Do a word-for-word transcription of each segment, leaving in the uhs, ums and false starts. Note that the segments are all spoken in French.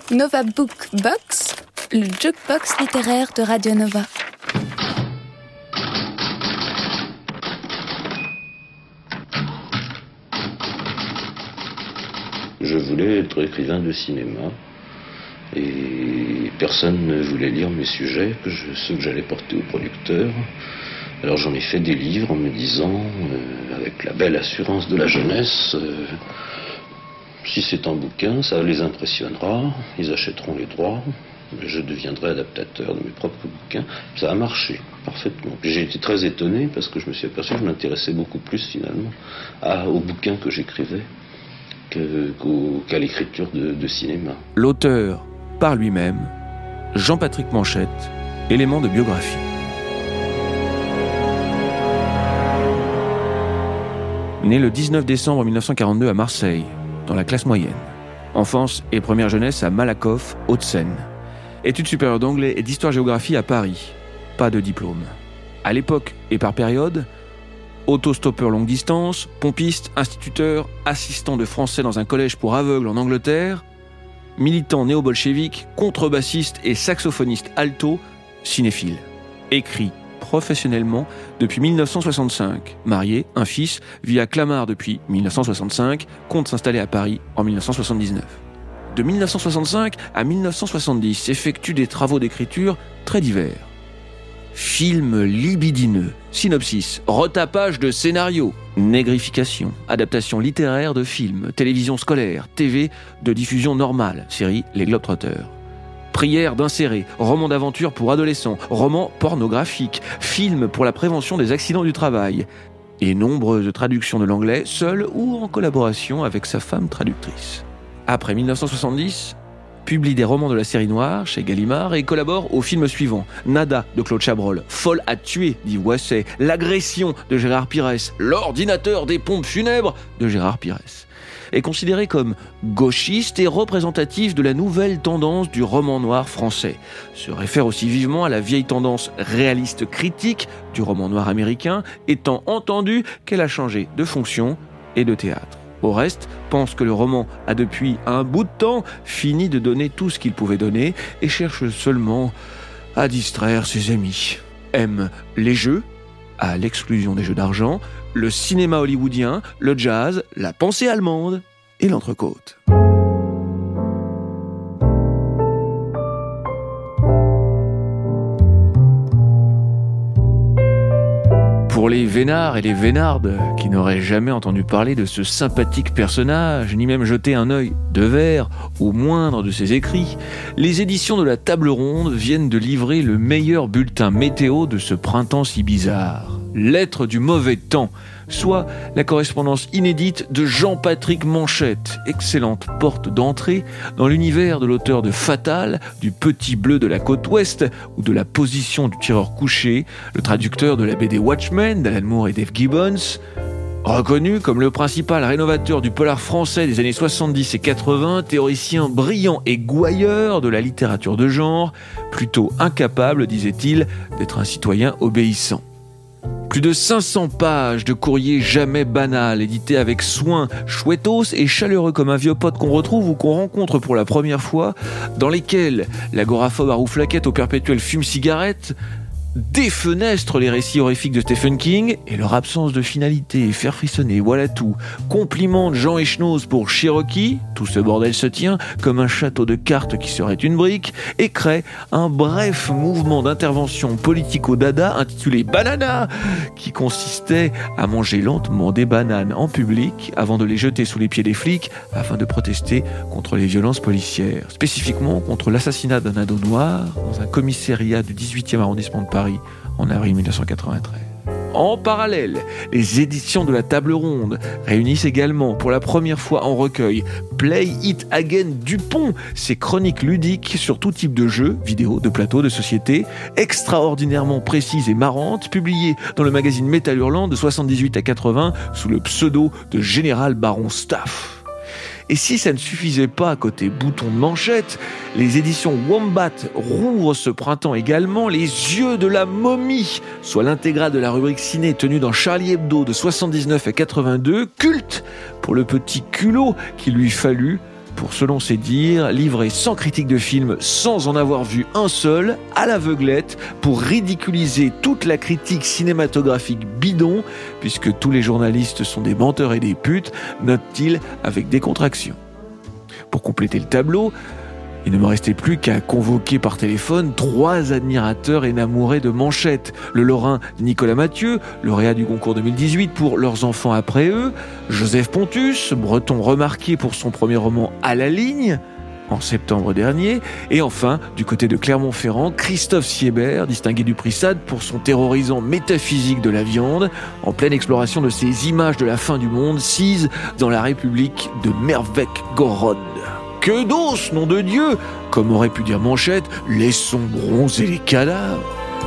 Nova Book Box, le jukebox littéraire de Radio Nova. Je voulais être écrivain de cinéma et personne ne voulait lire mes sujets, que je, ceux que j'allais porter au producteur. Alors j'en ai fait des livres en me disant, euh, avec la belle assurance de la jeunesse, euh, si c'est un bouquin, ça les impressionnera, ils achèteront les droits, je deviendrai adaptateur de mes propres bouquins. Ça a marché parfaitement. J'ai été très étonné parce que je me suis aperçu que je m'intéressais beaucoup plus finalement à, aux bouquins que j'écrivais que, qu'au, qu'à l'écriture de, de cinéma. L'auteur, par lui-même, Jean-Patrick Manchette, élément de biographie. Né le dix-neuf décembre mille neuf cent quarante-deux à Marseille, dans la classe moyenne. Enfance et première jeunesse à Malakoff, Hauts-de-Seine. Études supérieures d'anglais et d'histoire-géographie à Paris. Pas de diplôme. À l'époque et par période, autostoppeur longue distance, pompiste, instituteur, assistant de français dans un collège pour aveugles en Angleterre, militant néo-bolchevique, contrebassiste et saxophoniste alto, cinéphile. Écrit professionnellement depuis mille neuf cent soixante-cinq. Marié, un fils, vit à Clamart depuis mille neuf cent soixante-cinq, compte s'installer à Paris en mille neuf cent soixante-dix-neuf. De mille neuf cent soixante-cinq à mille neuf cent soixante-dix, effectue des travaux d'écriture très divers. Film libidineux, synopsis, retapage de scénario, négrification, adaptation littéraire de films, télévision scolaire, T V de diffusion normale, série Les Globetrotters. Prière d'insérer, roman d'aventure pour adolescents, roman pornographique, film pour la prévention des accidents du travail, et nombreuses traductions de l'anglais, seul ou en collaboration avec sa femme traductrice. Après mille neuf cent soixante-dix, publie des romans de la série noire chez Gallimard et collabore au film suivant, Nada de Claude Chabrol, Folle à tuer d'Yves Boisset, L'agression de Gérard Pires, L'ordinateur des pompes funèbres de Gérard Pires. Est considéré comme gauchiste et représentatif de la nouvelle tendance du roman noir français. Se réfère aussi vivement à la vieille tendance réaliste critique du roman noir américain, étant entendu qu'elle a changé de fonction et de théâtre. Au reste, pense que le roman a depuis un bout de temps fini de donner tout ce qu'il pouvait donner et cherche seulement à distraire ses amis. Aime les jeux, à l'exclusion des jeux d'argent, le cinéma hollywoodien, le jazz, la pensée allemande et l'entrecôte. Pour les vénards et les vénardes qui n'auraient jamais entendu parler de ce sympathique personnage, ni même jeté un œil de verre au moindre de ses écrits, les éditions de la Table Ronde viennent de livrer le meilleur bulletin météo de ce printemps si bizarre. Lettre du mauvais temps, soit la correspondance inédite de Jean-Patrick Manchette, excellente porte d'entrée dans l'univers de l'auteur de Fatal, du Petit Bleu de la côte ouest ou de La position du tireur couché, le traducteur de la B D Watchmen d'Alan Moore et Dave Gibbons, reconnu comme le principal rénovateur du polar français des années soixante-dix et quatre-vingts, théoricien brillant et gouailleur de la littérature de genre, plutôt incapable, disait-il, d'être un citoyen obéissant. Plus de cinq cents pages de courrier jamais banal, édité avec soin, chouettos et chaleureux comme un vieux pote qu'on retrouve ou qu'on rencontre pour la première fois, dans lesquels l'agoraphobe à rouflaquette au perpétuel fume-cigarette défenestre les récits horrifiques de Stephen King et leur absence de finalité et faire frissonner, voilà tout. Complimente Jean Echnoz pour Cherokee, tout ce bordel se tient comme un château de cartes qui serait une brique, et crée un bref mouvement d'intervention politico-dada intitulé Banana, qui consistait à manger lentement des bananes en public avant de les jeter sous les pieds des flics afin de protester contre les violences policières, spécifiquement contre l'assassinat d'un ado noir dans un commissariat du dix-huitième arrondissement de Paris en avril mille neuf cent quatre-vingt-treize. En parallèle, les éditions de la Table Ronde réunissent également pour la première fois en recueil Play It Again Dupont, ses chroniques ludiques sur tout type de jeux, vidéo, de plateau, de société, extraordinairement précises et marrantes, publiées dans le magazine Métal Hurlant de soixante-dix-huit à quatre-vingts sous le pseudo de Général Baron Staff. Et si ça ne suffisait pas à côté bouton de manchette, les éditions Wombat rouvrent ce printemps également Les Yeux de la momie, soit l'intégrale de la rubrique ciné tenue dans Charlie Hebdo de soixante-dix-neuf à quatre-vingt-deux, culte pour le petit culot qu'il lui fallut pour, selon ses dires, livrer sans critique de film, sans en avoir vu un seul, à l'aveuglette, pour ridiculiser toute la critique cinématographique bidon, puisque tous les journalistes sont des menteurs et des putes, note-t-il avec décontraction. Pour compléter le tableau, il ne me restait plus qu'à convoquer par téléphone trois admirateurs énamourés de Manchette. Le Lorrain Nicolas Mathieu, lauréat du concours deux mille dix-huit pour Leurs enfants après eux, Joseph Pontus, breton remarqué pour son premier roman À la ligne, en septembre dernier, et enfin, du côté de Clermont-Ferrand, Christophe Siebert, distingué du prix Sade pour son terrorisant métaphysique de la viande, en pleine exploration de ces images de la fin du monde sises dans la République de Mervec-Gorod. Que d'os, nom de Dieu! Comme aurait pu dire Manchette, laissons bronzer les cadavres.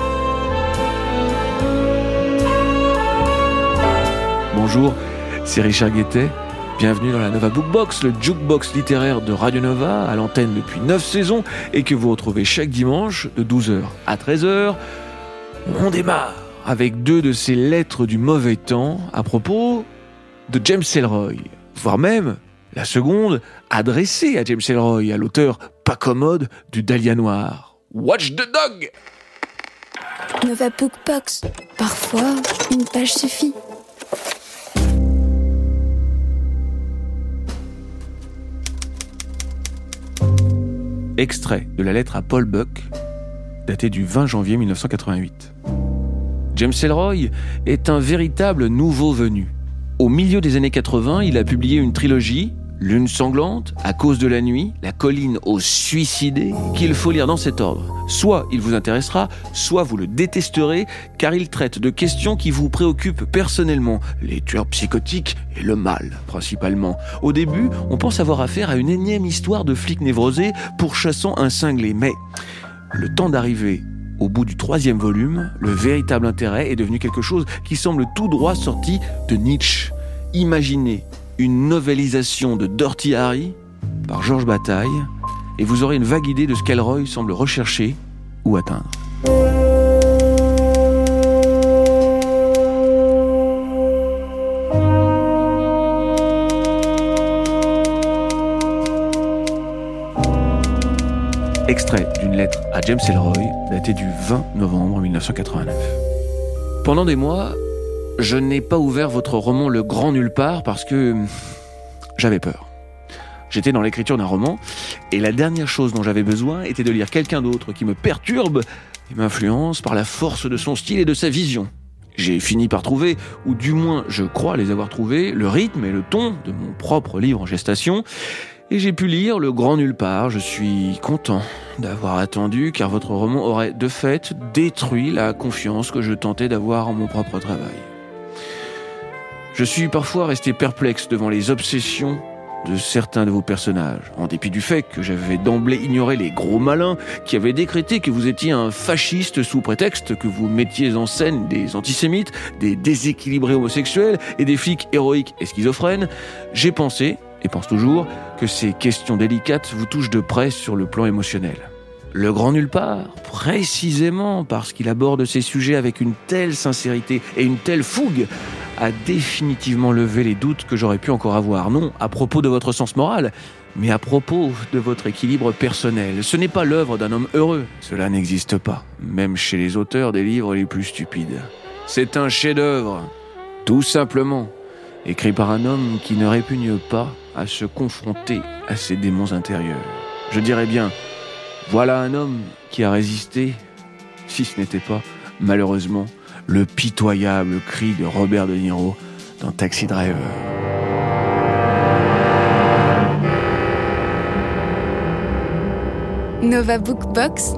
Bonjour, c'est Richard Guettet. Bienvenue dans la Nova Bookbox, le jukebox littéraire de Radio Nova, à l'antenne depuis neuf saisons, et que vous retrouvez chaque dimanche de douze heures à treize heures. On démarre avec deux de ces lettres du mauvais temps à propos de James Ellroy, voire même la seconde, adressée à James Ellroy, à l'auteur pas commode du Dahlia noir. Watch the dog! Nova Bookbox. Parfois, une page suffit. Extrait de la lettre à Paul Buck, datée du vingt janvier mille neuf cent quatre-vingt-huit. James Ellroy est un véritable nouveau venu. Au milieu des années quatre-vingts, il a publié une trilogie, Lune sanglante, À cause de la nuit, La colline aux suicidés, qu'il faut lire dans cet ordre. Soit il vous intéressera, soit vous le détesterez, car il traite de questions qui vous préoccupent personnellement, les tueurs psychotiques et le mal, principalement. Au début, on pense avoir affaire à une énième histoire de flic névrosé pourchassant un cinglé, mais le temps d'arriver au bout du troisième volume, le véritable intérêt est devenu quelque chose qui semble tout droit sorti de Nietzsche. Imaginez une novélisation de Dirty Harry par Georges Bataille et vous aurez une vague idée de ce qu'Ellroy semble rechercher ou atteindre. Extrait d'une lettre à James Ellroy, datée du vingt novembre mille neuf cent quatre-vingt-neuf. Pendant des mois, je n'ai pas ouvert votre roman Le Grand Nulle Part parce que j'avais peur. J'étais dans l'écriture d'un roman et la dernière chose dont j'avais besoin était de lire quelqu'un d'autre qui me perturbe et m'influence par la force de son style et de sa vision. J'ai fini par trouver, ou du moins je crois les avoir trouvés, le rythme et le ton de mon propre livre en gestation. Et j'ai pu lire Le Grand Nulle Part. Je suis content d'avoir attendu, car votre roman aurait de fait détruit la confiance que je tentais d'avoir en mon propre travail. Je suis parfois resté perplexe devant les obsessions de certains de vos personnages, en dépit du fait que j'avais d'emblée ignoré les gros malins qui avaient décrété que vous étiez un fasciste sous prétexte que vous mettiez en scène des antisémites, des déséquilibrés homosexuels et des flics héroïques et schizophrènes. J'ai pensé, et pense toujours, que ces questions délicates vous touchent de près sur le plan émotionnel. Le Grand Nulle Part, précisément parce qu'il aborde ces sujets avec une telle sincérité et une telle fougue, a définitivement levé les doutes que j'aurais pu encore avoir. Non à propos de votre sens moral, mais à propos de votre équilibre personnel. Ce n'est pas l'œuvre d'un homme heureux. Cela n'existe pas, même chez les auteurs des livres les plus stupides. C'est un chef-d'œuvre, tout simplement, écrit par un homme qui ne répugne pas à se confronter à ses démons intérieurs. Je dirais bien, voilà un homme qui a résisté, si ce n'était pas, malheureusement, le pitoyable cri de Robert De Niro dans Taxi Driver. Nova Bookbox,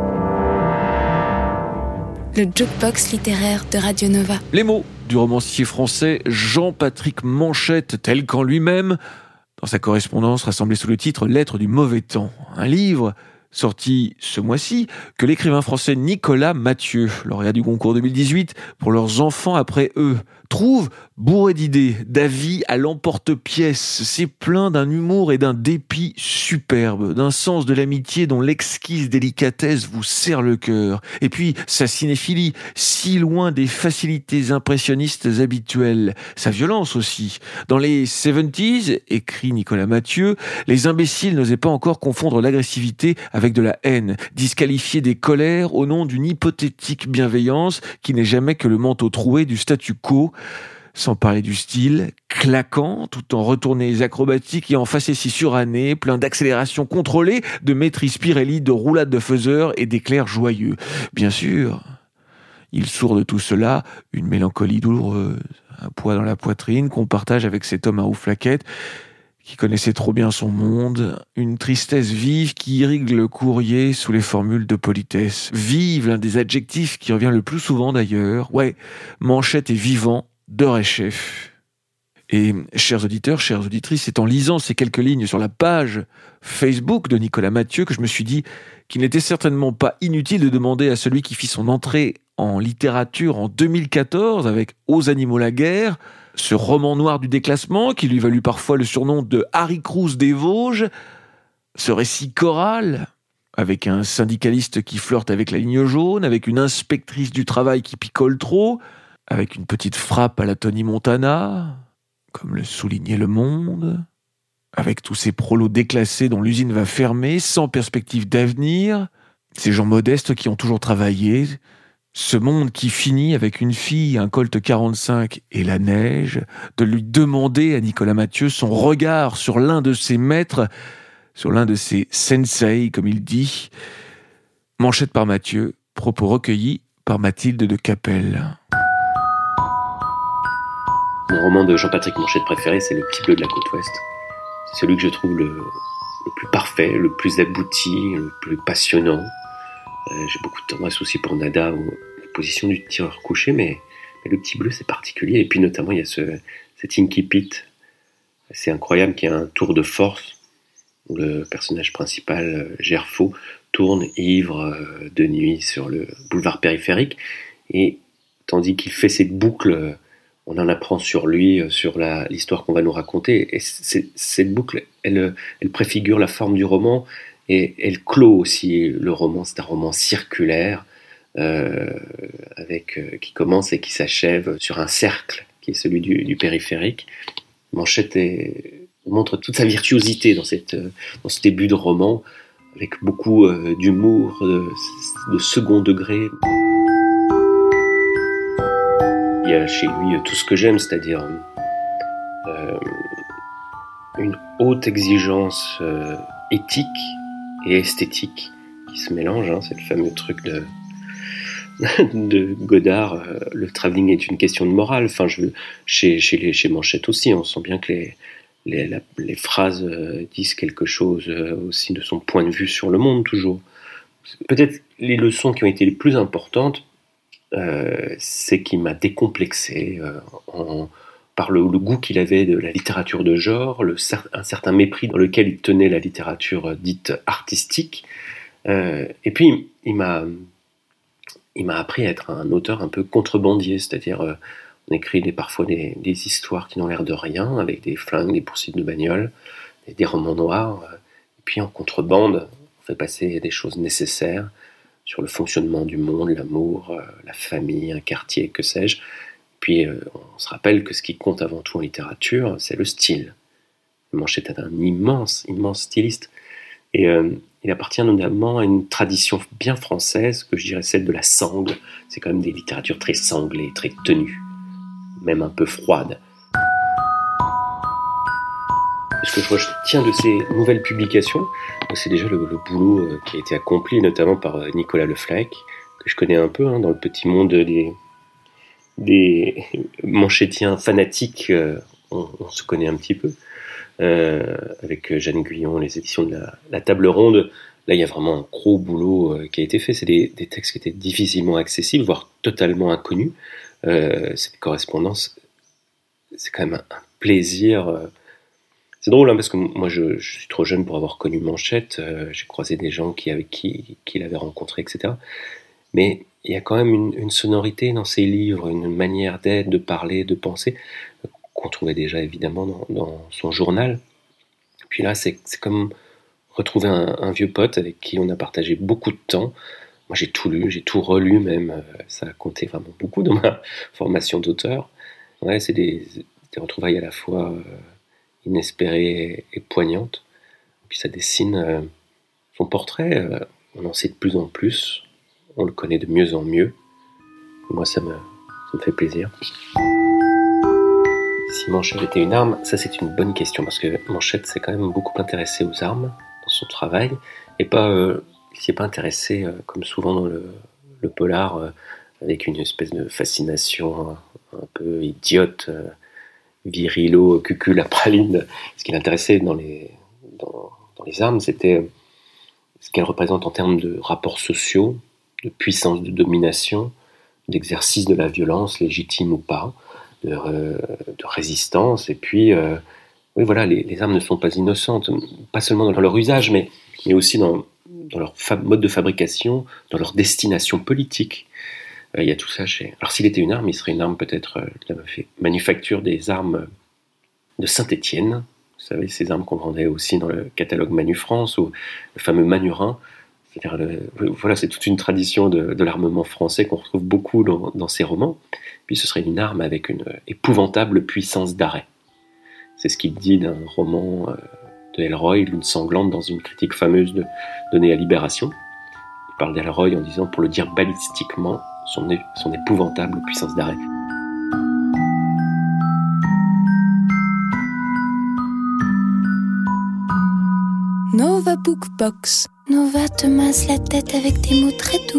le jukebox littéraire de Radio Nova. Les mots du romancier français Jean-Patrick Manchette, tel qu'en lui-même, dans sa correspondance rassemblée sous le titre « Lettres du mauvais temps », un livre sorti ce mois-ci, que l'écrivain français Nicolas Mathieu, lauréat du concours deux mille dix-huit pour Leurs enfants après eux, trouve Bourré d'idées, d'avis à l'emporte-pièce, c'est plein d'un humour et d'un dépit superbe, d'un sens de l'amitié dont l'exquise délicatesse vous serre le cœur. Et puis, sa cinéphilie, si loin des facilités impressionnistes habituelles. Sa violence aussi. Dans les soixante-dix, écrit Nicolas Mathieu, les imbéciles n'osaient pas encore confondre l'agressivité avec de la haine, disqualifier des colères au nom d'une hypothétique bienveillance qui n'est jamais que le manteau troué du statu quo. Sans parler du style, claquant, tout en retournés acrobatiques et en facéties surannées, plein d'accélérations contrôlées, de maîtrise Pirelli, de roulades de faiseurs et d'éclairs joyeux. Bien sûr, il sourd de tout cela une mélancolie douloureuse, un poids dans la poitrine qu'on partage avec cet homme à rouflaquettes qui connaissait trop bien son monde, une tristesse vive qui irrigue le courrier sous les formules de politesse. Vive, l'un des adjectifs qui revient le plus souvent d'ailleurs. Ouais, Manchette est vivant, de Rechef. Et, chers auditeurs, chères auditrices, c'est en lisant ces quelques lignes sur la page Facebook de Nicolas Mathieu que je me suis dit qu'il n'était certainement pas inutile de demander à celui qui fit son entrée en littérature en deux mille quatorze avec « Aux animaux la guerre », ce roman noir du déclassement qui lui valut parfois le surnom de Harry Crous des Vosges, ce récit choral avec un syndicaliste qui flirte avec la ligne jaune, avec une inspectrice du travail qui picole trop, avec une petite frappe à la Tony Montana, comme le soulignait Le Monde, avec tous ces prolos déclassés dont l'usine va fermer, sans perspective d'avenir, ces gens modestes qui ont toujours travaillé, ce monde qui finit avec une fille, un Colt quarante-cinq et la neige, de lui demander à Nicolas Mathieu son regard sur l'un de ses maîtres, sur l'un de ses sensei, comme il dit. Manchette par Mathieu, propos recueillis par Mathilde de Capelle. Mon roman de Jean-Patrick Manchette préféré, c'est Le Petit Bleu de la Côte Ouest. C'est celui que je trouve le, le plus parfait, le plus abouti, le plus passionnant. Euh, j'ai beaucoup de tendresse aussi pour Nada ou la position du tireur couché, mais, mais Le Petit Bleu, c'est particulier. Et puis notamment, il y a ce, cet incipit, c'est incroyable, qui a un tour de force, où le personnage principal, Gerfo, tourne ivre de nuit sur le boulevard périphérique, et tandis qu'il fait cette boucle, on en apprend sur lui, sur la, l'histoire qu'on va nous raconter. Et c'est, cette boucle, elle, elle préfigure la forme du roman et elle clôt aussi le roman. C'est un roman circulaire euh, avec, euh, qui commence et qui s'achève sur un cercle qui est celui du, du périphérique. Manchette est, montre toute sa virtuosité dans, cette, dans ce début de roman, avec beaucoup euh, d'humour, de, de second degré. Il y a chez lui tout ce que j'aime, c'est-à-dire euh, une haute exigence euh, éthique et esthétique qui se mélangent. Hein, c'est le fameux truc de, de Godard, euh, le travelling est une question de morale. Enfin, je, chez, chez, les, chez Manchette aussi, on sent bien que les, les, la, les phrases euh, disent quelque chose euh, aussi de son point de vue sur le monde, toujours. Peut-être les leçons qui ont été les plus importantes, Euh, c'est qu'il m'a décomplexé euh, en, par le, le goût qu'il avait de la littérature de genre, le, un certain mépris dans lequel il tenait la littérature dite artistique. Euh, et puis, il m'a, il m'a appris à être un auteur un peu contrebandier, c'est-à-dire euh, on écrit des, parfois des, des histoires qui n'ont l'air de rien, avec des flingues, des poursuites de bagnoles, des, des romans noirs, euh, et puis en contrebande, on fait passer des choses nécessaires sur le fonctionnement du monde, l'amour, euh, la famille, un quartier, que sais-je. Puis euh, on se rappelle que ce qui compte avant tout en littérature, c'est le style. Manchette est un immense, immense styliste. Et euh, il appartient notamment à une tradition bien française, que je dirais celle de la sangle. C'est quand même des littératures très sanglées, très tenues, même un peu froides. Ce que je retiens de ces nouvelles publications, c'est déjà le, le boulot euh, qui a été accompli notamment par euh, Nicolas Le Flaec, que je connais un peu hein, dans le petit monde des, des manchettiens fanatiques, euh, on, on se connaît un petit peu, euh, avec Jeanne Guyon, les éditions de la, la Table Ronde. Là, il y a vraiment un gros boulot euh, qui a été fait. C'est des, des textes qui étaient difficilement accessibles, voire totalement inconnus. Euh, cette correspondance, c'est quand même un, un plaisir. Euh, C'est drôle hein, parce que moi je, je suis trop jeune pour avoir connu Manchette, euh, j'ai croisé des gens qui, avec qui, qui l'avaient rencontré, et cetera. Mais il y a quand même une, une sonorité dans ses livres, une manière d'être, de parler, de penser, qu'on trouvait déjà évidemment dans, dans son journal. Puis là, c'est, c'est comme retrouver un, un vieux pote avec qui on a partagé beaucoup de temps. Moi, j'ai tout lu, j'ai tout relu même. Ça a compté vraiment beaucoup dans ma formation d'auteur. Ouais, c'est des, des retrouvailles à la fois inespérées et poignantes. Et puis ça dessine euh, son portrait. Euh, on en sait de plus en plus. On le connaît de mieux en mieux. Et moi, ça me, ça me fait plaisir. Si Manchette était une arme, ça c'est une bonne question, parce que Manchette s'est quand même beaucoup intéressé aux armes dans son travail, et pas, euh, il s'y est pas intéressé, euh, comme souvent dans le, le polar, euh, avec une espèce de fascination un, un peu idiote, euh, virilo, cucul à praline. Ce qui l'intéressait dans les, dans, dans les armes, c'était ce qu'elles représentent en termes de rapports sociaux, de puissance de domination, d'exercice de la violence, légitime ou pas, de, euh, de résistance. Et puis, euh, oui, voilà, les, les armes ne sont pas innocentes, pas seulement dans leur usage, mais, mais aussi dans, dans leur fa- mode de fabrication, dans leur destination politique. Euh, il y a tout ça chez... Alors, s'il était une arme, il serait une arme peut-être euh, de la manufacture des armes de Saint-Étienne. Vous savez, ces armes qu'on vendait aussi dans le catalogue Manu France, ou le fameux Manurin. C'est-à-dire, le, voilà, c'est toute une tradition de, de l'armement français qu'on retrouve beaucoup dans, dans ces romans. Puis ce serait une arme avec une épouvantable puissance d'arrêt. C'est ce qu'il dit d'un roman euh, de Elroy, Lune sanglante, dans une critique fameuse de, donnée à Libération. Il parle d'Elroy en disant, pour le dire balistiquement, son, é, son épouvantable puissance d'arrêt. Nova Bookbox. Nova te masse la tête avec des mots très doux.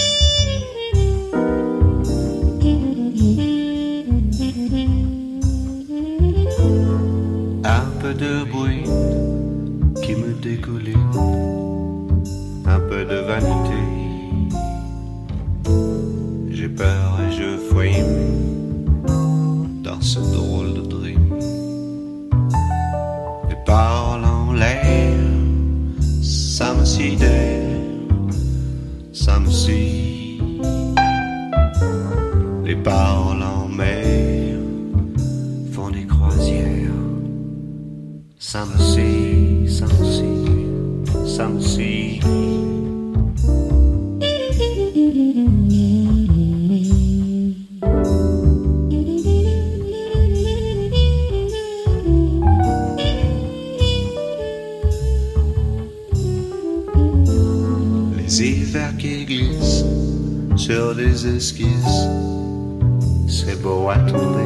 Un peu de bruit qui me dégouline, un peu de vanité. J'ai peur et je frime dans ce drôle de dream. Les paroles en l'air, ça me sidère, ça me scie. Les paroles en mer font des croisières. Ça me scie, ça me scie, ça me scie. Les hivers qui glissent sur des esquisses, c'est beau à tomber.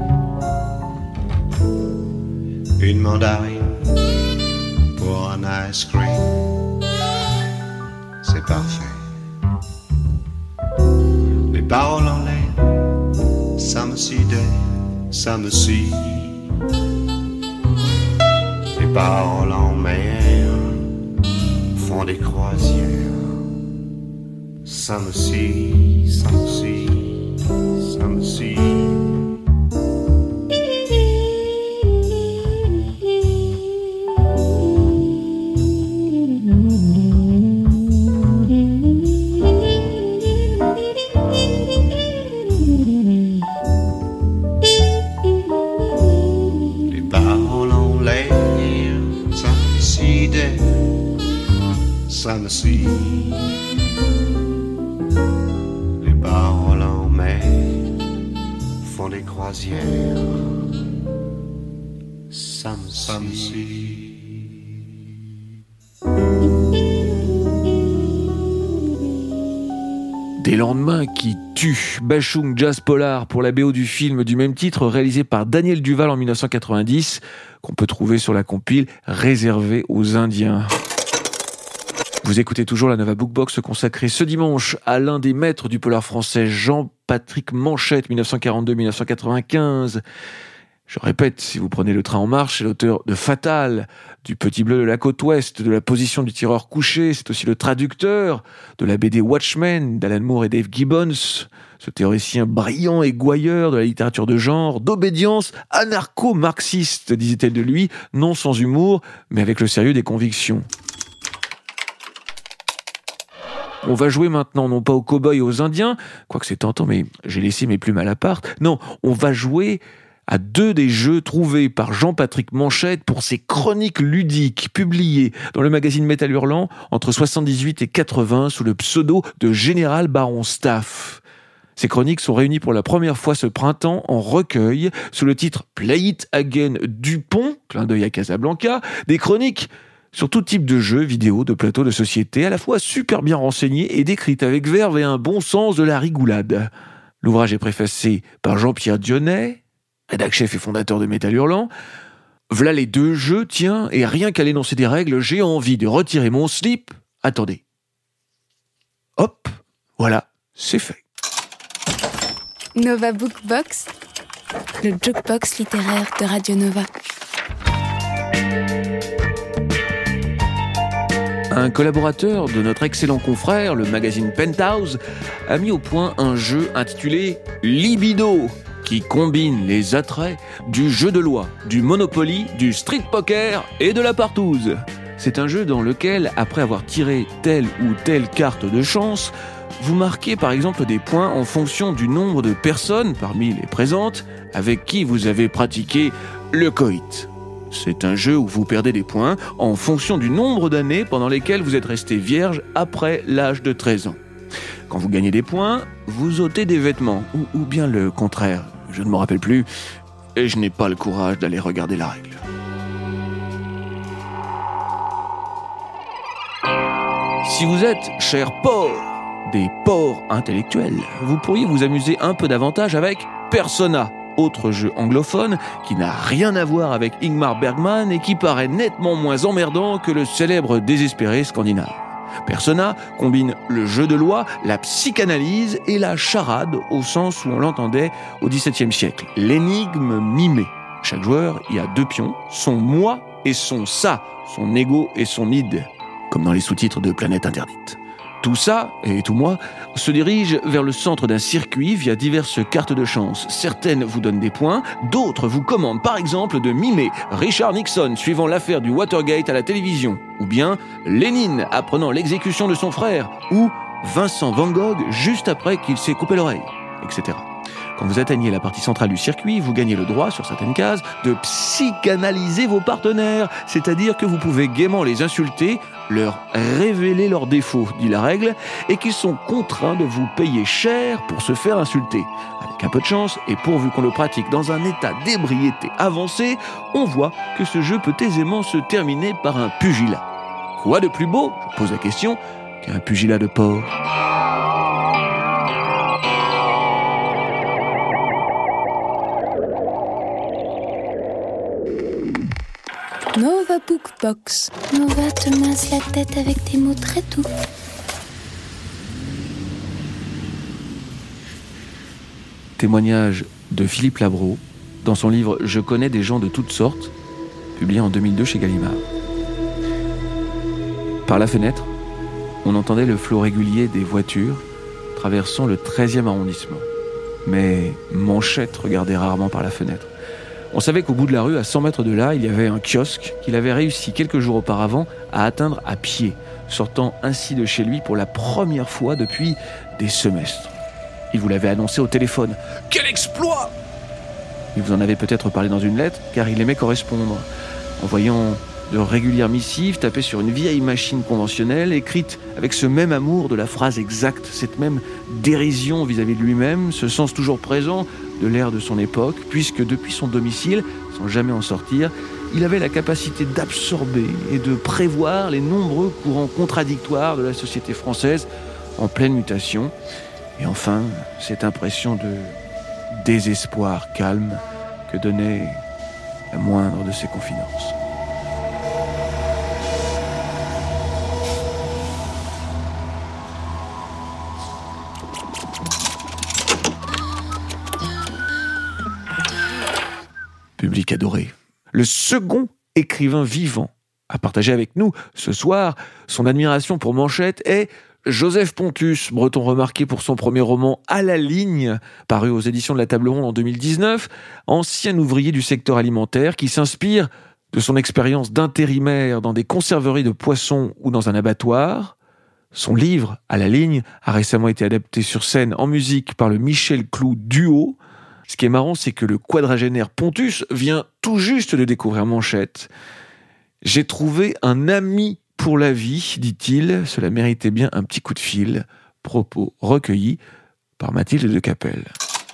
Une mandarine pour un ice cream, c'est parfait. Les paroles en l'air, ça me sidère, ça me scie. Les paroles en mer font des croisières. Ça me scie, ça me scie, ça me scie. Ça me suit. Les paroles en mer font des croisières. Ça me, ça me suit. Des lendemains qui tuent. Bashung Jazz Polar pour la B O du film du même titre réalisé par Daniel Duval en dix-neuf cent quatre-vingt-dix, qu'on peut trouver sur la compile réservée aux Indiens. Vous écoutez toujours la Nova Bookbox consacrée ce dimanche à l'un des maîtres du polar français, Jean-Patrick Manchette, dix-neuf cent quarante-deux à dix-neuf cent quatre-vingt-quinze. Je répète, si vous prenez le train en marche, c'est l'auteur de Fatal, du Petit Bleu de la côte ouest, de La position du tireur couché. C'est aussi le traducteur de la B D Watchmen d'Alan Moore et Dave Gibbons, ce théoricien brillant et gouailleur de la littérature de genre, d'obédience, anarcho-marxiste, disait-elle de lui, non sans humour, mais avec le sérieux des convictions. On va jouer maintenant non pas aux cow-boys et aux indiens, quoique c'est tentant, mais j'ai laissé mes plumes à l'appart. Non, on va jouer à deux des jeux trouvés par Jean-Patrick Manchette pour ses chroniques ludiques publiées dans le magazine Métal Hurlant entre soixante-dix-huit et quatre-vingts sous le pseudo de Général Baron Staff. Ces chroniques sont réunies pour la première fois ce printemps en recueil sous le titre « Play It Again Dupont », clin d'œil à Casablanca, des chroniques sur tout type de jeux, vidéos, de plateaux, de société, à la fois super bien renseignées et décrites avec verve et un bon sens de la rigoulade. L'ouvrage est préfacé par Jean-Pierre Dionnet, rédac chef et fondateur de Métal Hurlant. V'là les deux jeux, tiens, et rien qu'à l'énoncer des règles, j'ai envie de retirer mon slip. Attendez. Hop, voilà, c'est fait. Nova Bookbox, le jukebox littéraire de Radio Nova. Un collaborateur de notre excellent confrère, le magazine Penthouse, a mis au point un jeu intitulé Libido, qui combine les attraits du jeu de loi, du Monopoly, du street poker et de la partouze. C'est un jeu dans lequel, après avoir tiré telle ou telle carte de chance, vous marquez par exemple des points en fonction du nombre de personnes parmi les présentes avec qui vous avez pratiqué le coït. C'est un jeu où vous perdez des points en fonction du nombre d'années pendant lesquelles vous êtes resté vierge après l'âge de treize ans. Quand vous gagnez des points, vous ôtez des vêtements, ou, ou bien le contraire. Je ne me rappelle plus, et je n'ai pas le courage d'aller regarder la règle. Si vous êtes, cher porc, des porcs intellectuels, vous pourriez vous amuser un peu davantage avec Persona, autre jeu anglophone qui n'a rien à voir avec Ingmar Bergman et qui paraît nettement moins emmerdant que le célèbre désespéré scandinave. Persona combine le jeu de loi, la psychanalyse et la charade au sens où on l'entendait au dix-septième siècle. L'énigme mimée. Chaque joueur y a deux pions, son moi et son ça, son ego et son id, comme dans les sous-titres de Planète Interdite. Tout ça, et tout moi, se dirige vers le centre d'un circuit via diverses cartes de chance. Certaines vous donnent des points, d'autres vous commandent par exemple de mimer Richard Nixon suivant l'affaire du Watergate à la télévision, ou bien Lénine apprenant l'exécution de son frère, ou Vincent Van Gogh juste après qu'il s'est coupé l'oreille, et cetera. Quand vous atteignez la partie centrale du circuit, vous gagnez le droit, sur certaines cases, de psychanalyser vos partenaires, c'est-à-dire que vous pouvez gaiement les insulter, leur révéler leurs défauts, dit la règle, et qu'ils sont contraints de vous payer cher pour se faire insulter. Avec un peu de chance, et pourvu qu'on le pratique dans un état d'ébriété avancé, on voit que ce jeu peut aisément se terminer par un pugilat. Quoi de plus beau, je pose la question, qu'un pugilat de porc ? Nova Bookbox. Nova te masse la tête avec des mots très doux. Témoignage de Philippe Labro dans son livre « Je connais des gens de toutes sortes », publié en deux mille deux chez Gallimard. Par la fenêtre, on entendait le flot régulier des voitures traversant le treizième arrondissement. Mais Manchette regardait rarement par la fenêtre. On savait qu'au bout de la rue, à cent mètres de là, il y avait un kiosque qu'il avait réussi quelques jours auparavant à atteindre à pied, sortant ainsi de chez lui pour la première fois depuis des semestres. Il vous l'avait annoncé au téléphone. Quel exploit ! Il vous en avait peut-être parlé dans une lettre, car il aimait correspondre. En voyant de régulières missives tapées sur une vieille machine conventionnelle, écrite avec ce même amour de la phrase exacte, cette même dérision vis-à-vis de lui-même, ce sens toujours présent de l'ère de son époque, puisque depuis son domicile, sans jamais en sortir, il avait la capacité d'absorber et de prévoir les nombreux courants contradictoires de la société française en pleine mutation. Et enfin, cette impression de désespoir calme que donnait la moindre de ses confidences. Public adoré. Le second écrivain vivant à partager avec nous ce soir son admiration pour Manchette est Joseph Pontus, breton remarqué pour son premier roman « À la ligne », paru aux éditions de la Table Ronde en deux mille dix-neuf, ancien ouvrier du secteur alimentaire qui s'inspire de son expérience d'intérimaire dans des conserveries de poissons ou dans un abattoir. Son livre, À la ligne, a récemment été adapté sur scène en musique par le Michel Clou Duo. Ce qui est marrant, c'est que le quadragénaire Pontus vient tout juste de découvrir Manchette. « J'ai trouvé un ami pour la vie, dit-il. Cela méritait bien un petit coup de fil. » Propos recueillis par Mathilde de Capelle.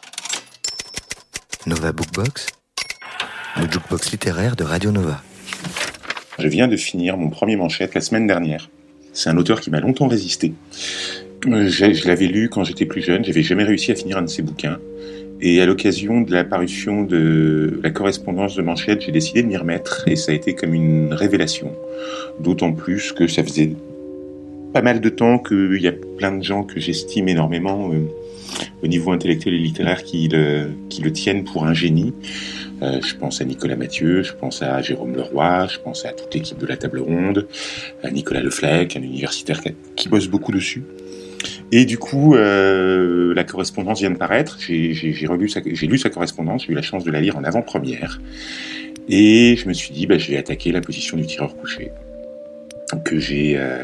Nova Bookbox, le jukebox littéraire de Radio Nova. Je viens de finir mon premier Manchette la semaine dernière. C'est un auteur qui m'a longtemps résisté. Je, je l'avais lu quand j'étais plus jeune, j'avais jamais réussi à finir un de ses bouquins. Et à l'occasion de la parution de la correspondance de Manchette, j'ai décidé de m'y remettre et ça a été comme une révélation. D'autant plus que ça faisait pas mal de temps qu'il y a plein de gens que j'estime énormément euh, au niveau intellectuel et littéraire qui le, qui le tiennent pour un génie. Euh, je pense à Nicolas Mathieu, je pense à Jérôme Leroy, je pense à toute l'équipe de la Table Ronde, à Nicolas Leflecq, un universitaire qui, qui bosse beaucoup dessus. Et du coup, euh, la correspondance vient de paraître. J'ai, j'ai, j'ai, relu sa, j'ai lu sa correspondance, j'ai eu la chance de la lire en avant-première. Et je me suis dit, bah, je vais attaquer la position du tireur couché, que j'ai euh,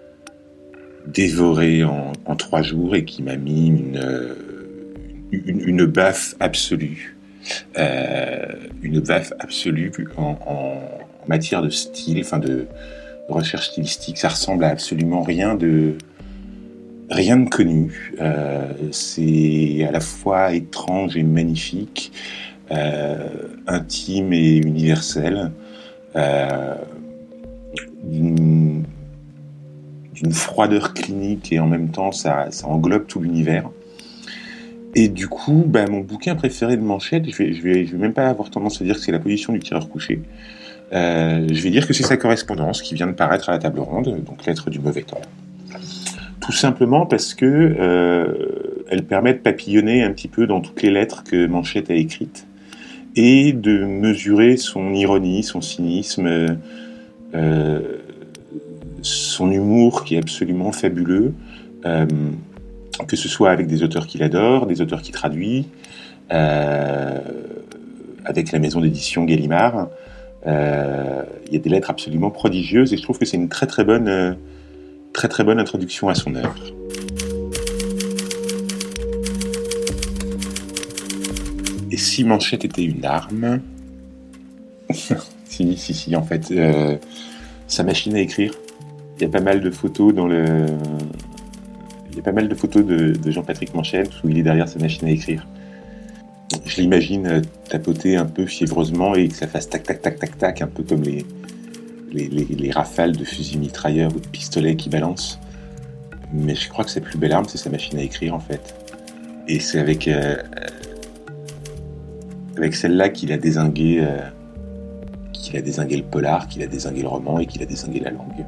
dévoré en, en trois jours et qui m'a mis une, une, une baffe absolue. Euh, une baffe absolue en, en, en matière de style, enfin de recherche stylistique. Ça ressemble à absolument rien de... Rien de connu, euh, c'est à la fois étrange et magnifique, euh, intime et universel, euh, d'une, d'une froideur clinique et en même temps ça, ça englobe tout l'univers. Et du coup, bah, mon bouquin préféré de Manchette, je vais, je vais, je vais même pas avoir tendance à dire que c'est La position du tireur couché. Euh, je vais dire que c'est sa correspondance qui vient de paraître à la Table Ronde, donc Lettres du mauvais temps. Tout simplement parce que euh, elle permet de papillonner un petit peu dans toutes les lettres que Manchette a écrites et de mesurer son ironie, son cynisme, euh, son humour qui est absolument fabuleux, euh, que ce soit avec des auteurs qu'il adore, des auteurs qu'il traduit, euh, avec la maison d'édition Gallimard. Euh, il y a des lettres absolument prodigieuses et je trouve que c'est une très très bonne... Euh, Très très bonne introduction à son œuvre. Et si Manchette était une arme, si, si, si, en fait, euh, sa machine à écrire. Il y a pas mal de photos dans le, il y a pas mal de photos de, de Jean-Patrick Manchette où il est derrière sa machine à écrire. Je l'imagine tapoter un peu fiévreusement et que ça fasse tac tac tac tac tac, un peu comme les Les, les, les rafales de fusils mitrailleurs ou de pistolets qui balancent. Mais je crois que sa plus belle arme, c'est sa machine à écrire, en fait. Et c'est avec, euh, avec celle-là qu'il a dézingué, euh, qu'il a dézingué le polar, qu'il a dézingué le roman et qu'il a dézingué la langue.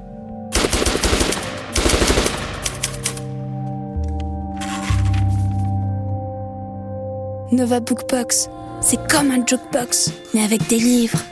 Nova Bookbox, c'est comme un jukebox, mais avec des livres.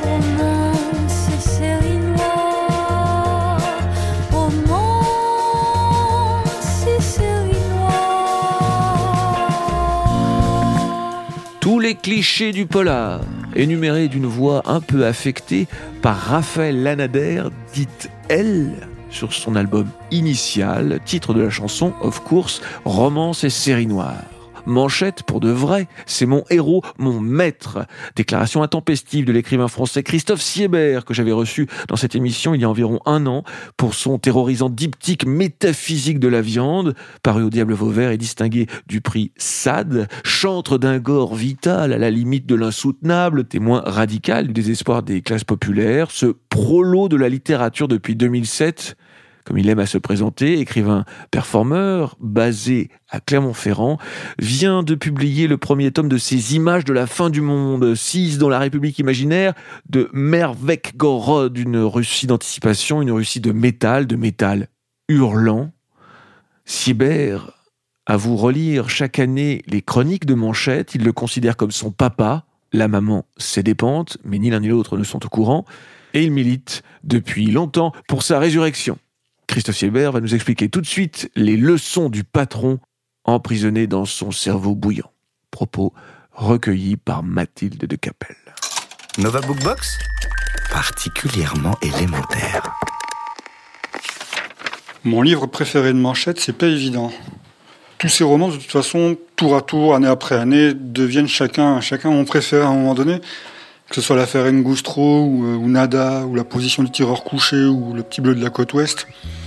Romance et série noire, romance les clichés du polar, énumérés d'une voix un peu affectée par Raphaël Lanader, dite Elle, sur son album initial, titre de la chanson Of Course, romance et série noire. Manchette, pour de vrai, c'est mon héros, mon maître. Déclaration intempestive de l'écrivain français Christophe Siebert, que j'avais reçu dans cette émission il y a environ un an, pour son terrorisant diptyque Métaphysique de la viande, paru au Diable Vauvert et distingué du prix Sade, chantre d'un gore vital à la limite de l'insoutenable, témoin radical du désespoir des classes populaires, ce prolo de la littérature depuis deux mille sept, comme il aime à se présenter, écrivain performeur, basé à Clermont-Ferrand, vient de publier le premier tome de ses Images de la fin du monde, six dans la République imaginaire de Mervek-Gorod, une Russie d'anticipation, une Russie de métal, de métal hurlant. Siebert avoue relire chaque année les chroniques de Manchette, il le considère comme son papa, la maman c'est des pentes, mais ni l'un ni l'autre ne sont au courant, et il milite depuis longtemps pour sa résurrection. Christophe Siebert va nous expliquer tout de suite les leçons du patron emprisonné dans son cerveau bouillant. Propos recueillis par Mathilde de Capelle. Nova Bookbox, particulièrement élémentaire. Mon livre préféré de Manchette, c'est pas évident. Tous ces romans, de toute façon, tour à tour, année après année, deviennent chacun, chacun mon préféré à un moment donné. Que ce soit l'affaire Ngustro, ou, ou Nada, ou la position du tireur couché, ou le petit bleu de la côte ouest.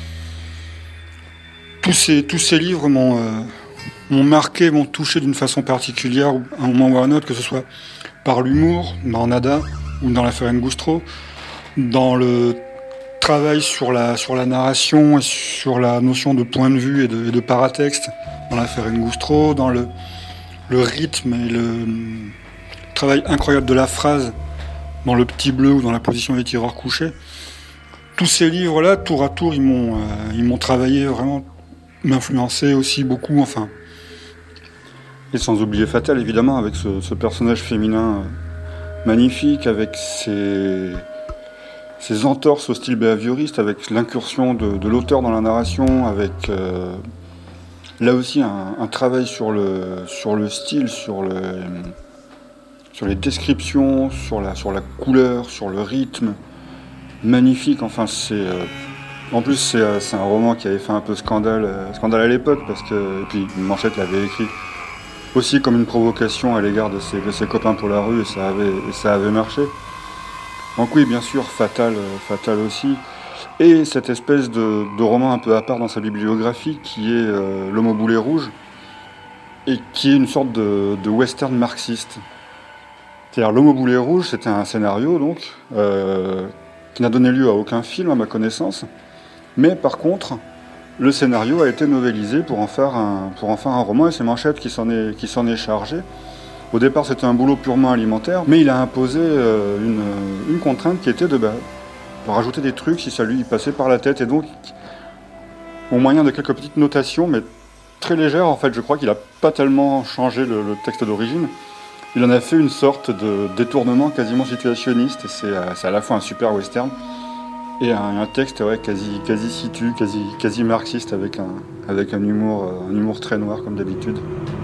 Tous ces, tous ces livres m'ont, euh, m'ont marqué, m'ont touché d'une façon particulière, à un moment ou à un autre, que ce soit par l'humour, dans Nada, ou dans l'affaire Ngustro, dans le travail sur la, sur la narration, et sur la notion de point de vue et de, et de paratexte, dans l'affaire Ngustro, dans le, le rythme et le travail incroyable de la phrase, dans Le Petit Bleu ou dans La Position des tireurs couchés. Tous ces livres-là, tour à tour, ils m'ont, euh, ils m'ont travaillé vraiment, m'influencé aussi beaucoup, enfin. Et sans oublier Fatal, évidemment, avec ce, ce personnage féminin euh, magnifique, avec ses, ses entorses au style behavioriste, avec l'incursion de, de l'auteur dans la narration, avec euh, là aussi un, un travail sur le, sur le style, sur le... sur les descriptions, sur la, sur la couleur, sur le rythme, magnifique. Enfin, c'est euh, en plus c'est, euh, c'est un roman qui avait fait un peu scandale, euh, scandale à l'époque parce que et puis Manchette l'avait écrit aussi comme une provocation à l'égard de ses, de ses copains pour la rue et ça avait, et ça avait marché. Donc oui, bien sûr, Fatal, euh, Fatal aussi. Et cette espèce de, de roman un peu à part dans sa bibliographie qui est euh, L'Homme au boulet rouge et qui est une sorte de, de western marxiste. C'est-à-dire, L'Homme au boulet rouge, c'était un scénario, donc, euh, qui n'a donné lieu à aucun film, à ma connaissance. Mais par contre, le scénario a été novélisé pour en faire un, pour en faire un roman, et c'est Manchette qui s'en est, qui s'en est chargé. Au départ, c'était un boulot purement alimentaire, mais il a imposé euh, une, une contrainte qui était de, bah, de rajouter des trucs si ça lui passait par la tête. Et donc, au moyen de quelques petites notations, mais très légères, en fait, je crois qu'il n'a pas tellement changé le, le texte d'origine. Il en a fait une sorte de détournement quasiment situationniste, et c'est, euh, c'est à la fois un super western et un, un texte ouais, quasi, quasi situ, quasi, quasi marxiste, avec un, avec un humour, euh, un humour très noir comme d'habitude.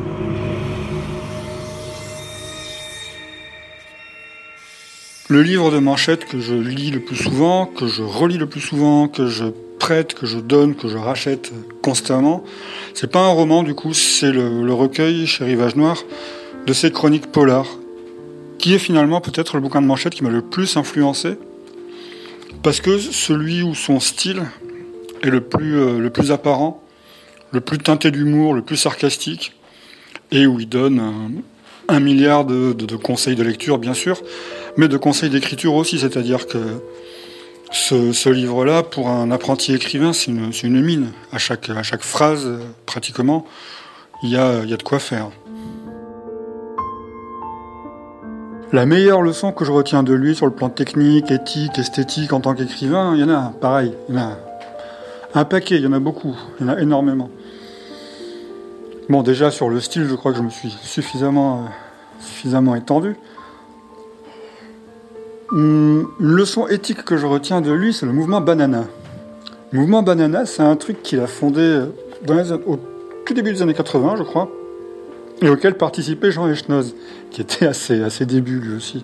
Le livre de Manchette que je lis le plus souvent, que je relis le plus souvent, que je prête, que je donne, que je rachète constamment, c'est pas un roman du coup, c'est le, le recueil chez Rivage Noir de ces chroniques polars, qui est finalement peut-être le bouquin de Manchette qui m'a le plus influencé, parce que celui où son style est le plus, euh, le plus apparent, le plus teinté d'humour, le plus sarcastique, et où il donne un, un milliard de, de, de conseils de lecture, bien sûr, mais de conseils d'écriture aussi, c'est-à-dire que ce, ce livre-là, pour un apprenti écrivain, c'est une, c'est une mine. À chaque, à chaque phrase, pratiquement, il y a, il y a de quoi faire. La meilleure leçon que je retiens de lui sur le plan technique, éthique, esthétique en tant qu'écrivain, il y en a pareil, il y en a un paquet, il y en a beaucoup, il y en a énormément. Bon, déjà sur le style, je crois que je me suis suffisamment, euh, suffisamment étendu. Une leçon éthique que je retiens de lui, c'est le mouvement Banana. Le mouvement Banana, c'est un truc qu'il a fondé dans les, au tout début des années quatre-vingts, je crois, et auquel participait Jean Echnoz, qui était à ses, à ses débuts lui aussi.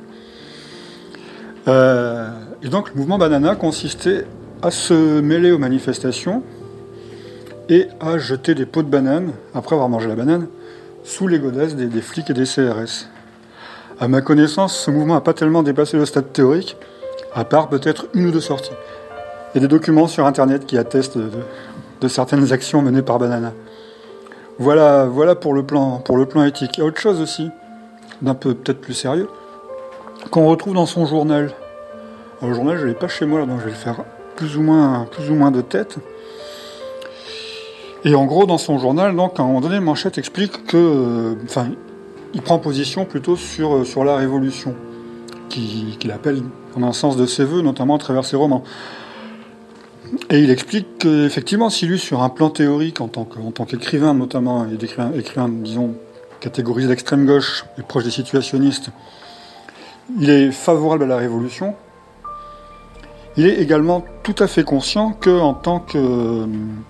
Euh, et donc le mouvement Banana consistait à se mêler aux manifestations et à jeter des pots de banane, après avoir mangé la banane, sous les godasses des, des flics et des C R S. À ma connaissance, ce mouvement n'a pas tellement dépassé le stade théorique, à part peut-être une ou deux sorties. Il y a des documents sur Internet qui attestent de, de, de certaines actions menées par Banana. Voilà, voilà pour le plan, pour le plan éthique. Il y a autre chose aussi, d'un peu peut-être plus sérieux, qu'on retrouve dans son journal. Alors, le journal, je ne l'ai pas chez moi, là, donc je vais le faire plus ou moins, plus ou moins de tête. Et en gros, dans son journal, donc, à un moment donné, Manchette explique que... Euh, enfin, il prend position plutôt sur, sur la Révolution, qu'il, qu'il appelle en un sens de ses voeux, notamment à travers ses romans. Et il explique qu'effectivement, si lui, sur un plan théorique, en tant, que, en tant qu'écrivain notamment, et d'écrivain, écrivain, disons, catégorisé d'extrême gauche et proche des situationnistes, il est favorable à la Révolution, il est également tout à fait conscient qu'en tant que euh,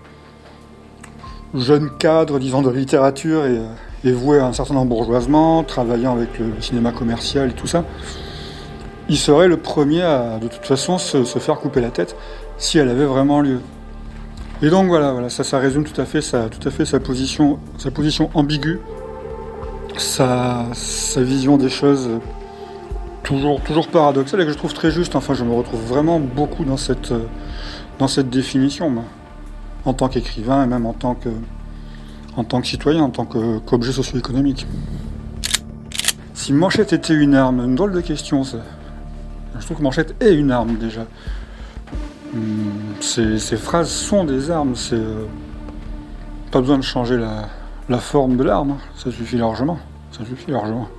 jeune cadre, disons, de littérature et, et voué à un certain embourgeoisement, travaillant avec le cinéma commercial et tout ça, il serait le premier à, de toute façon, se, se faire couper la tête si elle avait vraiment lieu. Et donc voilà, voilà ça, ça résume tout à fait sa, tout à fait sa position, sa position ambiguë, sa, sa vision des choses toujours, toujours paradoxale et que je trouve très juste. Enfin, je me retrouve vraiment beaucoup dans cette, dans cette définition, moi, en tant qu'écrivain et même en tant que, en tant que citoyen, en tant que, qu'objet socio-économique. Si Manchette était une arme, une drôle de question, ça. Je trouve que Manchette est une arme déjà. Ces, ces phrases sont des armes, c'est euh, pas besoin de changer la, la forme de l'arme, hein. Ça suffit largement, ça suffit largement.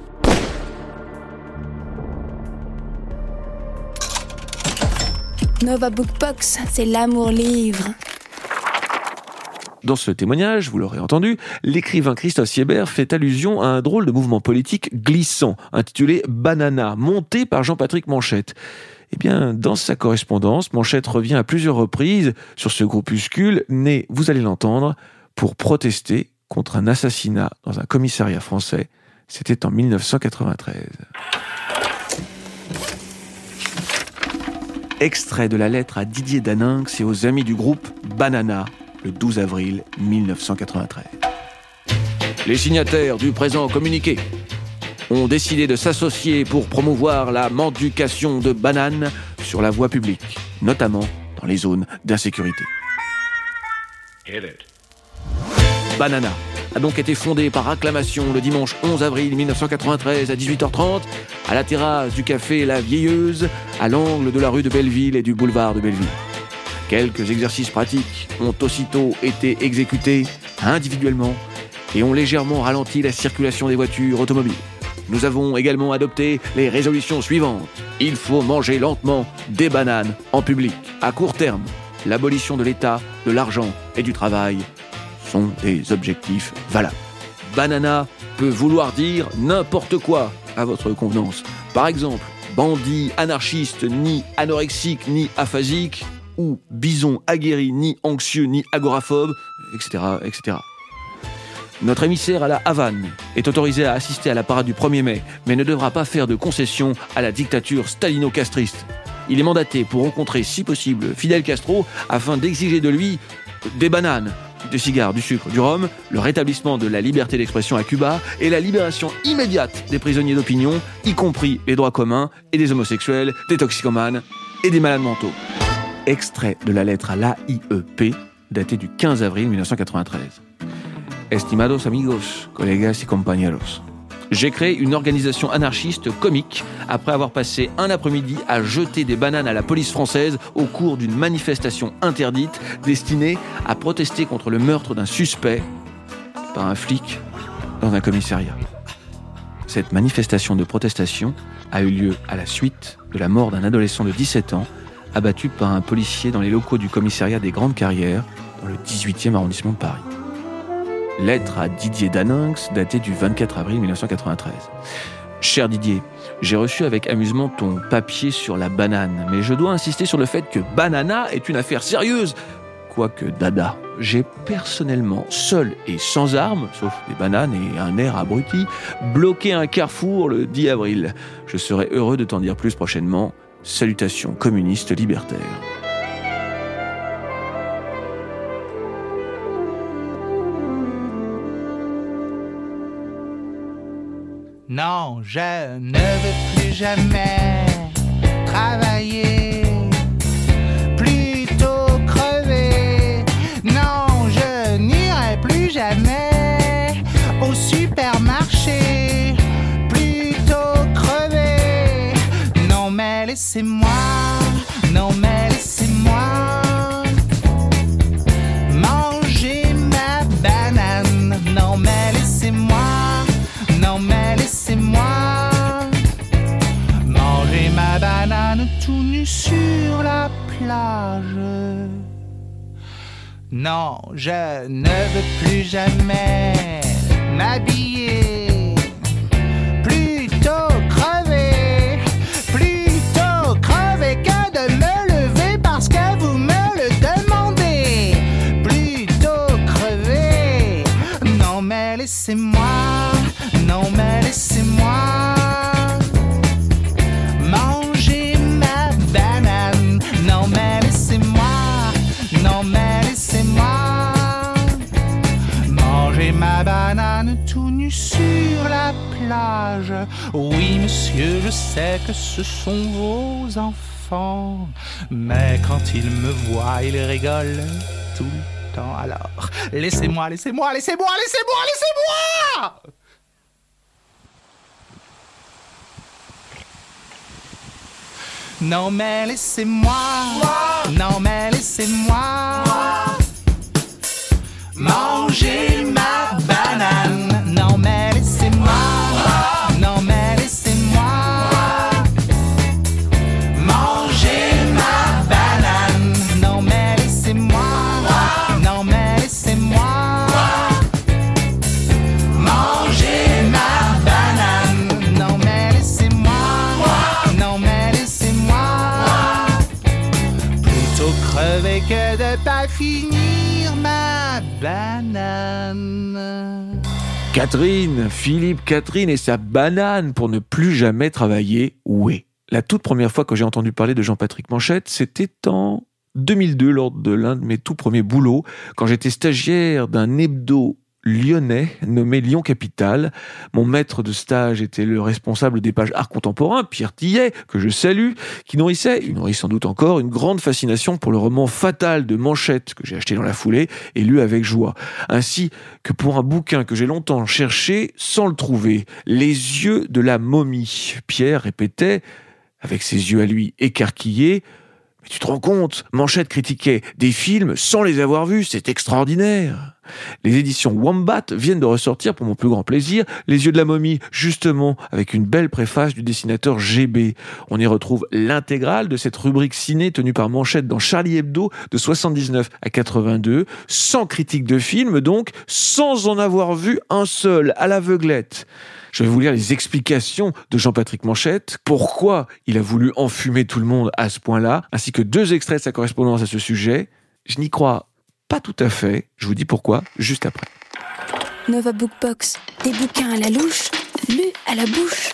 Nova Bookbox, c'est l'amour livre. Dans ce témoignage, vous l'aurez entendu, l'écrivain Christophe Siebert fait allusion à un drôle de mouvement politique glissant, intitulé Banana, monté par Jean-Patrick Manchette. Eh bien, dans sa correspondance, Manchette revient à plusieurs reprises sur ce groupuscule, né, vous allez l'entendre, pour protester contre un assassinat dans un commissariat français. C'était en mille neuf cent quatre-vingt-treize. Extrait de la lettre à Didier Daninx et aux amis du groupe Banana, le douze avril mille neuf cent quatre-vingt-treize. Les signataires du présent communiqué ont décidé de s'associer pour promouvoir la mendication de bananes sur la voie publique, notamment dans les zones d'insécurité. Banana a donc été fondé par acclamation le dimanche onze avril mille neuf cent quatre-vingt-treize à dix-huit heures trente à la terrasse du café La Vieilleuse, à l'angle de la rue de Belleville et du boulevard de Belleville. Quelques exercices pratiques ont aussitôt été exécutés individuellement et ont légèrement ralenti la circulation des voitures automobiles. Nous avons également adopté les résolutions suivantes. Il faut manger lentement des bananes en public. À court terme, l'abolition de l'État, de l'argent et du travail sont des objectifs valables. Banana peut vouloir dire n'importe quoi à votre convenance. Par exemple, bandit, anarchiste, ni anorexique, ni aphasique, ou bison aguerri, ni anxieux, ni agoraphobe, et cetera, et cetera. Notre émissaire à la Havane est autorisé à assister à la parade du premier mai, mais ne devra pas faire de concessions à la dictature stalino-castriste. Il est mandaté pour rencontrer, si possible, Fidel Castro afin d'exiger de lui des bananes, des cigares, du sucre, du rhum, le rétablissement de la liberté d'expression à Cuba et la libération immédiate des prisonniers d'opinion, y compris les droits communs et des homosexuels, des toxicomanes et des malades mentaux. Extrait de la lettre à l'A I E P, datée du quinze avril mille neuf cent quatre-vingt-treize. Estimados amigos, colegas y compañeros. J'ai créé une organisation anarchiste comique après avoir passé un après-midi à jeter des bananes à la police française au cours d'une manifestation interdite destinée à protester contre le meurtre d'un suspect par un flic dans un commissariat. Cette manifestation de protestation a eu lieu à la suite de la mort d'un adolescent de dix-sept ans abattu par un policier dans les locaux du commissariat des Grandes Carrières dans le dix-huitième arrondissement de Paris. Lettre à Didier Daninx, datée du vingt-quatre avril mille neuf cent quatre-vingt-treize. Cher Didier, j'ai reçu avec amusement ton papier sur la banane, mais je dois insister sur le fait que Banana est une affaire sérieuse, quoique Dada j'ai personnellement, seul et sans armes, sauf des bananes et un air abruti, bloqué un carrefour le dix avril. Je serai heureux de t'en dire plus prochainement. Salutations communistes libertaires. Non, je ne veux plus jamais travailler, plutôt crever. Non, je n'irai plus jamais au supermarché, plutôt crever. Non mais laissez-moi, non mais laissez-moi manger ma banane. Non mais laissez-moi, non mais laissez-moi manger ma banane tout nu sur la plage. Non, je ne veux plus jamais m'habiller, plutôt crever, plutôt crever que de me lever parce que vous me le demandez, plutôt crever. Non mais laissez-moi, non mais laissez-moi manger ma banane. Non mais laissez-moi, non mais laissez-moi manger ma banane tout nu sur la plage. Oui monsieur, je sais que ce sont vos enfants, mais quand ils me voient, ils rigolent tout le temps. Alors laissez-moi, laissez-moi, laissez-moi, laissez-moi, laissez-moi. Non mais laissez-moi, non mais laissez-moi manger ma banane. Non mais laissez-moi, non mais laissez-moi manger ma banane. Non mais laissez-moi, non mais laissez-moi manger ma banane. Non mais laissez-moi, non mais laissez-moi plutôt crever que de pas finir ma banane. Catherine, Philippe, Catherine et sa banane pour ne plus jamais travailler. Ouais. La toute première fois que j'ai entendu parler de Jean-Patrick Manchette, c'était en deux mille deux, lors de l'un de mes tout premiers boulots, quand j'étais stagiaire d'un hebdo lyonnais nommé Lyon Capitale. Mon maître de stage était le responsable des pages art contemporain, Pierre Tillet, que je salue, qui nourrissait, il nourrit sans doute encore, une grande fascination pour le roman Fatal de Manchette, que j'ai acheté dans la foulée et lu avec joie, ainsi que pour un bouquin que j'ai longtemps cherché sans le trouver, Les yeux de la momie. Pierre répétait, avec ses yeux à lui écarquillés, « Mais tu te rends compte, Manchette critiquait des films sans les avoir vus, c'est extraordinaire !» Les éditions Wombat viennent de ressortir, pour mon plus grand plaisir, Les yeux de la momie, justement, avec une belle préface du dessinateur G B. On y retrouve l'intégrale de cette rubrique ciné tenue par Manchette dans Charlie Hebdo de soixante-dix-neuf à quatre-vingt-deux, sans critique de film donc, sans en avoir vu un seul, à l'aveuglette. Je vais vous lire les explications de Jean-Patrick Manchette, pourquoi il a voulu enfumer tout le monde à ce point-là, ainsi que deux extraits de sa correspondance à ce sujet. Je n'y crois pas tout à fait, je vous dis pourquoi, juste après. Nova Bookbox, des bouquins à la louche, lus à la bouche.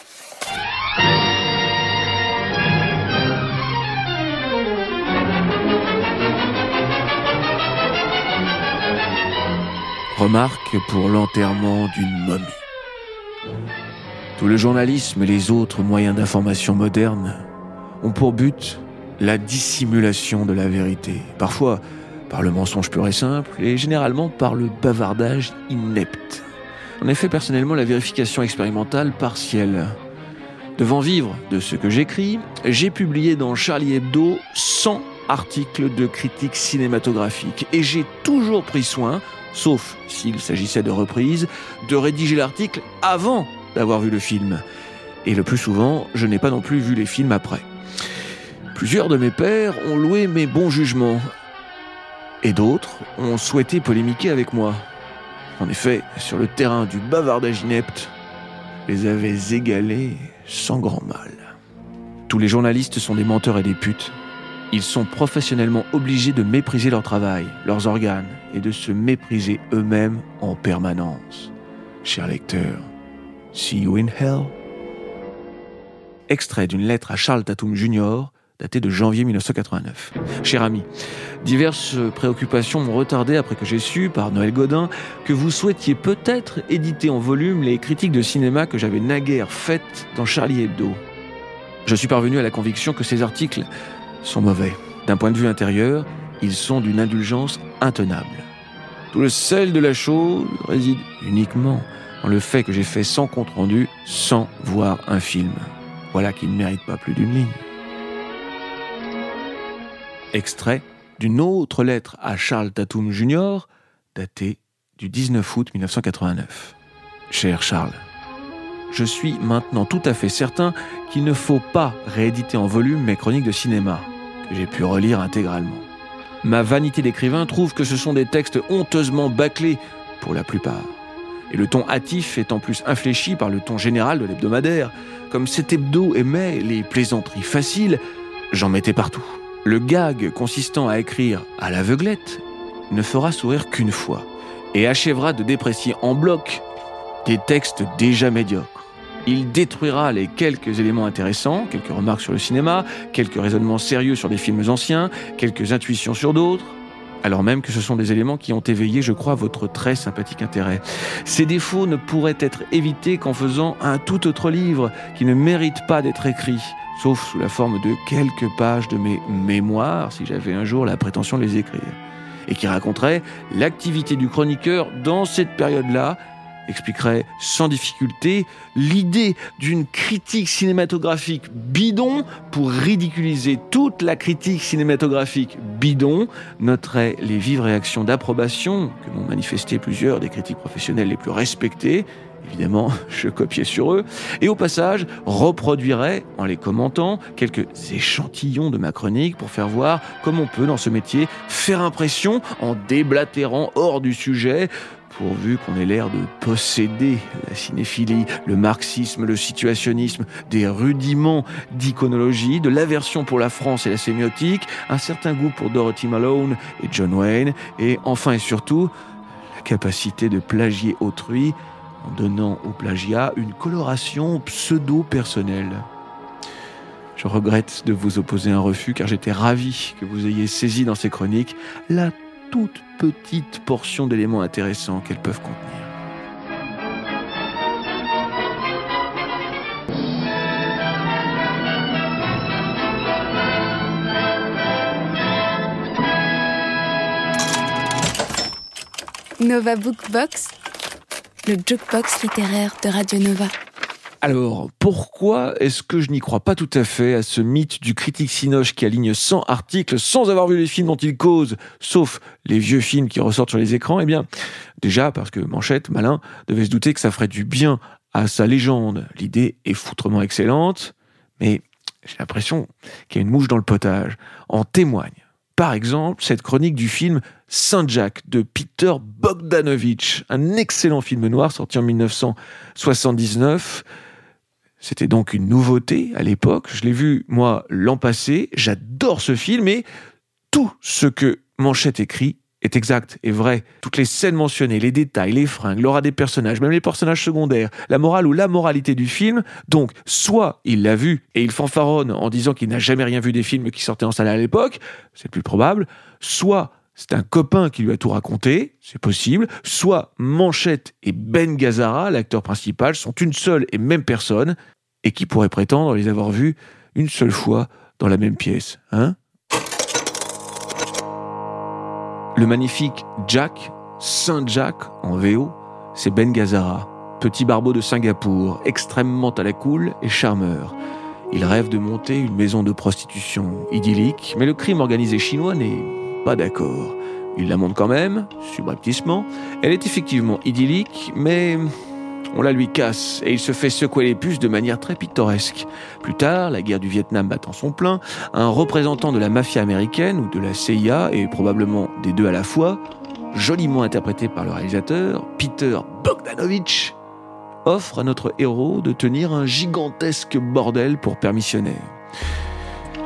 Remarque pour l'enterrement d'une momie. Tout le journalisme et les autres moyens d'information modernes ont pour but la dissimulation de la vérité, parfois par le mensonge pur et simple, et généralement par le bavardage inepte. En effet, personnellement, la vérification expérimentale partielle. Devant vivre de ce que j'écris, j'ai publié dans Charlie Hebdo cent articles de critique cinématographique, et j'ai toujours pris soin, sauf s'il s'agissait de reprises, de rédiger l'article avant d'avoir vu le film. Et le plus souvent, je n'ai pas non plus vu les films après. Plusieurs de mes pairs ont loué mes bons jugements, et d'autres ont souhaité polémiquer avec moi. En effet, sur le terrain du bavardage inepte, je les avais égalés sans grand mal. Tous les journalistes sont des menteurs et des putes. Ils sont professionnellement obligés de mépriser leur travail, leurs organes, et de se mépriser eux-mêmes en permanence. Cher lecteur, see you in hell. Extrait d'une lettre à Charles Tatum junior, datée de janvier dix-neuf cent quatre-vingt-neuf. Cher ami, diverses préoccupations m'ont retardé après que j'ai su, par Noël Godin, que vous souhaitiez peut-être éditer en volume les critiques de cinéma que j'avais naguère faites dans Charlie Hebdo. Je suis parvenu à la conviction que ces articles sont mauvais. D'un point de vue intérieur, ils sont d'une indulgence intenable. Tout le sel de la chose réside uniquement dans le fait que j'ai fait sans compte-rendu, sans voir un film. Voilà qui ne mérite pas plus d'une ligne. Extrait d'une autre lettre à Charles Tatum junior, datée du dix-neuf août dix-neuf cent quatre-vingt-neuf. Cher Charles, je suis maintenant tout à fait certain qu'il ne faut pas rééditer en volume mes chroniques de cinéma, que j'ai pu relire intégralement. Ma vanité d'écrivain trouve que ce sont des textes honteusement bâclés, pour la plupart. Et le ton hâtif est en plus infléchi par le ton général de l'hebdomadaire. Comme cet hebdo aimait les plaisanteries faciles, j'en mettais partout. Le gag consistant à écrire à l'aveuglette ne fera sourire qu'une fois et achèvera de déprécier en bloc des textes déjà médiocres. Il détruira les quelques éléments intéressants, quelques remarques sur le cinéma, quelques raisonnements sérieux sur des films anciens, quelques intuitions sur d'autres, alors même que ce sont des éléments qui ont éveillé, je crois, votre très sympathique intérêt. Ces défauts ne pourraient être évités qu'en faisant un tout autre livre qui ne mérite pas d'être écrit, sauf sous la forme de quelques pages de mes mémoires, si j'avais un jour la prétention de les écrire, et qui raconterait l'activité du chroniqueur dans cette période-là, expliquerait sans difficulté l'idée d'une critique cinématographique bidon pour ridiculiser toute la critique cinématographique bidon, noterait les vives réactions d'approbation que m'ont manifesté plusieurs des critiques professionnels les plus respectés. Évidemment, je copiais sur eux, et au passage, reproduirais, en les commentant, quelques échantillons de ma chronique pour faire voir comment on peut, dans ce métier, faire impression en déblatérant hors du sujet, pourvu qu'on ait l'air de posséder la cinéphilie, le marxisme, le situationnisme, des rudiments d'iconologie, de l'aversion pour la France et la sémiotique, un certain goût pour Dorothy Malone et John Wayne, et enfin et surtout, la capacité de plagier autrui en donnant au plagiat une coloration pseudo-personnelle. Je regrette de vous opposer un refus, car j'étais ravi que vous ayez saisi dans ces chroniques la toute petite portion d'éléments intéressants qu'elles peuvent contenir. Nova Bookbox, le jukebox littéraire de Radio Nova. Alors, pourquoi est-ce que je n'y crois pas tout à fait à ce mythe du critique cinoche qui aligne cent articles sans avoir vu les films dont il cause, sauf les vieux films qui ressortent sur les écrans? Eh bien, déjà parce que Manchette, malin, devait se douter que ça ferait du bien à sa légende. L'idée est foutrement excellente, mais j'ai l'impression qu'il y a une mouche dans le potage. En témoigne, par exemple, cette chronique du film Saint-Jacques de Peter Bogdanovich, un excellent film noir sorti en dix-neuf cent soixante-dix-neuf. C'était donc une nouveauté à l'époque. Je l'ai vu, moi, l'an passé. J'adore ce film et tout ce que Manchette écrit est exact et vrai. Toutes les scènes mentionnées, les détails, les fringues, l'aura des personnages, même les personnages secondaires, la morale ou la moralité du film. Donc, soit il l'a vu et il fanfaronne en disant qu'il n'a jamais rien vu des films qui sortaient en salle à l'époque, c'est le plus probable, soit c'est un copain qui lui a tout raconté, c'est possible, soit Manchette et Ben Gazzara, l'acteur principal, sont une seule et même personne, et qui pourrait prétendre les avoir vus une seule fois dans la même pièce, hein ? Le magnifique Jack, Saint-Jack en V O, c'est Ben Gazzara, petit barbeau de Singapour, extrêmement à la cool et charmeur. Il rêve de monter une maison de prostitution idyllique, mais le crime organisé chinois n'est pas d'accord. Il la monte quand même, subrepticement. Elle est effectivement idyllique, mais on la lui casse et il se fait secouer les puces de manière très pittoresque. Plus tard, la guerre du Vietnam battant son plein, un représentant de la mafia américaine ou de la C I A, et probablement des deux à la fois, joliment interprété par le réalisateur, Peter Bogdanovich, offre à notre héros de tenir un gigantesque bordel pour permissionnaire.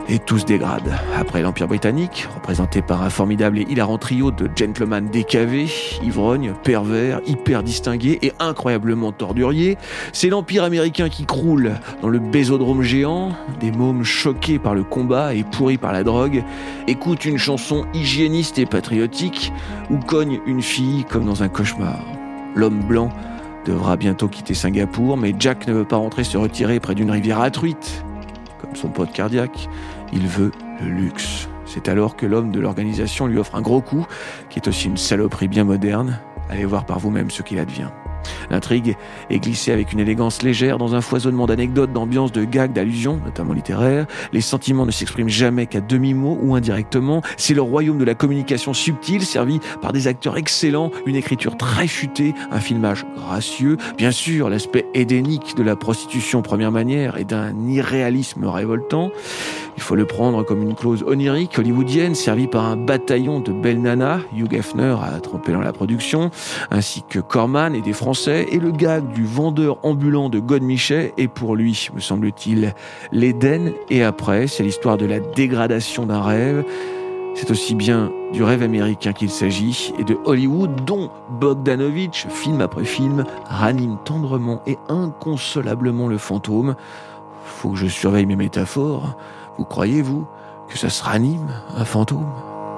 Et tout se dégrade. Après l'Empire britannique, représenté par un formidable et hilarant trio de gentlemen décavés, ivrognes, pervers, hyper distingués et incroyablement torduriers, c'est l'Empire américain qui croule dans le bésodrome géant. Des mômes choqués par le combat et pourris par la drogue écoutent une chanson hygiéniste et patriotique où cogne une fille comme dans un cauchemar. L'homme blanc devra bientôt quitter Singapour, mais Jack ne veut pas rentrer se retirer près d'une rivière à truites. Comme son pote cardiaque, il veut le luxe. C'est alors que l'homme de l'organisation lui offre un gros coup, qui est aussi une saloperie bien moderne. Allez voir par vous-même ce qu'il advient. L'intrigue est glissée avec une élégance légère dans un foisonnement d'anecdotes, d'ambiances, de gags, d'allusions, notamment littéraires. Les sentiments ne s'expriment jamais qu'à demi-mot ou indirectement. C'est le royaume de la communication subtile, servi par des acteurs excellents, une écriture très futée, un filmage gracieux, bien sûr l'aspect édénique de la prostitution première manière et d'un irréalisme révoltant. Il faut le prendre comme une clause onirique hollywoodienne servie par un bataillon de belles nanas. Hugh Hefner a trempé dans la production, ainsi que Corman et des Français. Et le gag du vendeur ambulant de Godmichet est pour lui, me semble-t-il, l'Éden. Et après, c'est l'histoire de la dégradation d'un rêve. C'est aussi bien du rêve américain qu'il s'agit et de Hollywood dont Bogdanovich, film après film, ranime tendrement et inconsolablement le fantôme. Faut que je surveille mes métaphores. Vous croyez, vous, que ça se ranime, un fantôme ?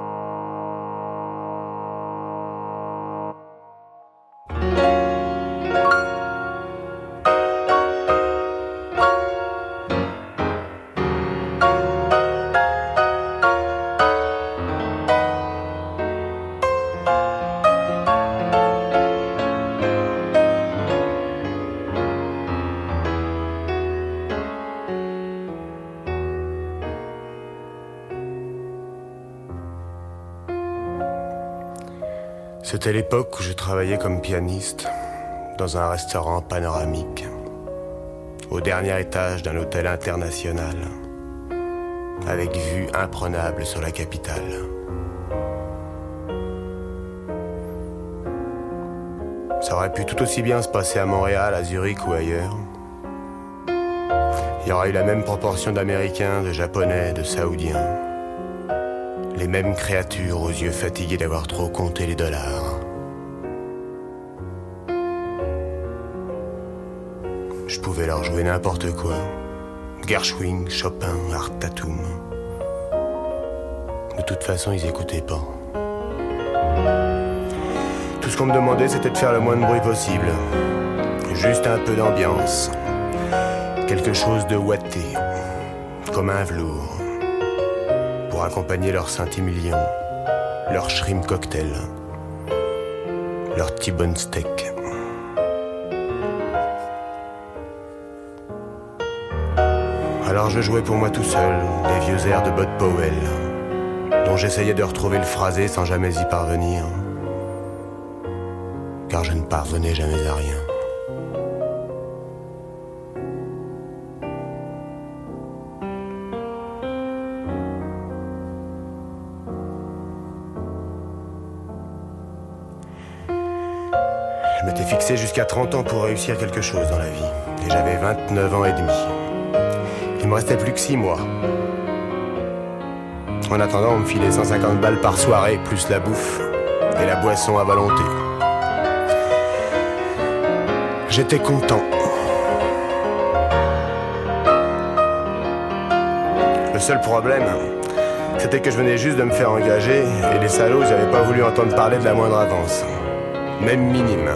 C'était l'époque où je travaillais comme pianiste dans un restaurant panoramique, au dernier étage d'un hôtel international, avec vue imprenable sur la capitale. Ça aurait pu tout aussi bien se passer à Montréal, à Zurich ou ailleurs. Il y aurait eu la même proportion d'Américains, de Japonais, de Saoudiens. Les mêmes créatures aux yeux fatigués d'avoir trop compté les dollars. Je pouvais leur jouer n'importe quoi. Gershwin, Chopin, Art Tatum. De toute façon, ils écoutaient pas. Tout ce qu'on me demandait, c'était de faire le moins de bruit possible. Juste un peu d'ambiance. Quelque chose de ouaté, comme un velours. Pour accompagner leur Saint-Émilion, leur shrimp cocktail, leur T-bone steak. Alors je jouais pour moi tout seul, des vieux airs de Bud Powell, dont j'essayais de retrouver le phrasé sans jamais y parvenir, car je ne parvenais jamais à rien. Je m'étais fixé jusqu'à trente ans pour réussir quelque chose dans la vie. Et j'avais vingt-neuf ans et demi. Il me restait plus que six mois. En attendant, on me filait cent cinquante balles par soirée, plus la bouffe et la boisson à volonté. J'étais content. Le seul problème, c'était que je venais juste de me faire engager et les salauds, ils n'avaient pas voulu entendre parler de la moindre avance. Même minime.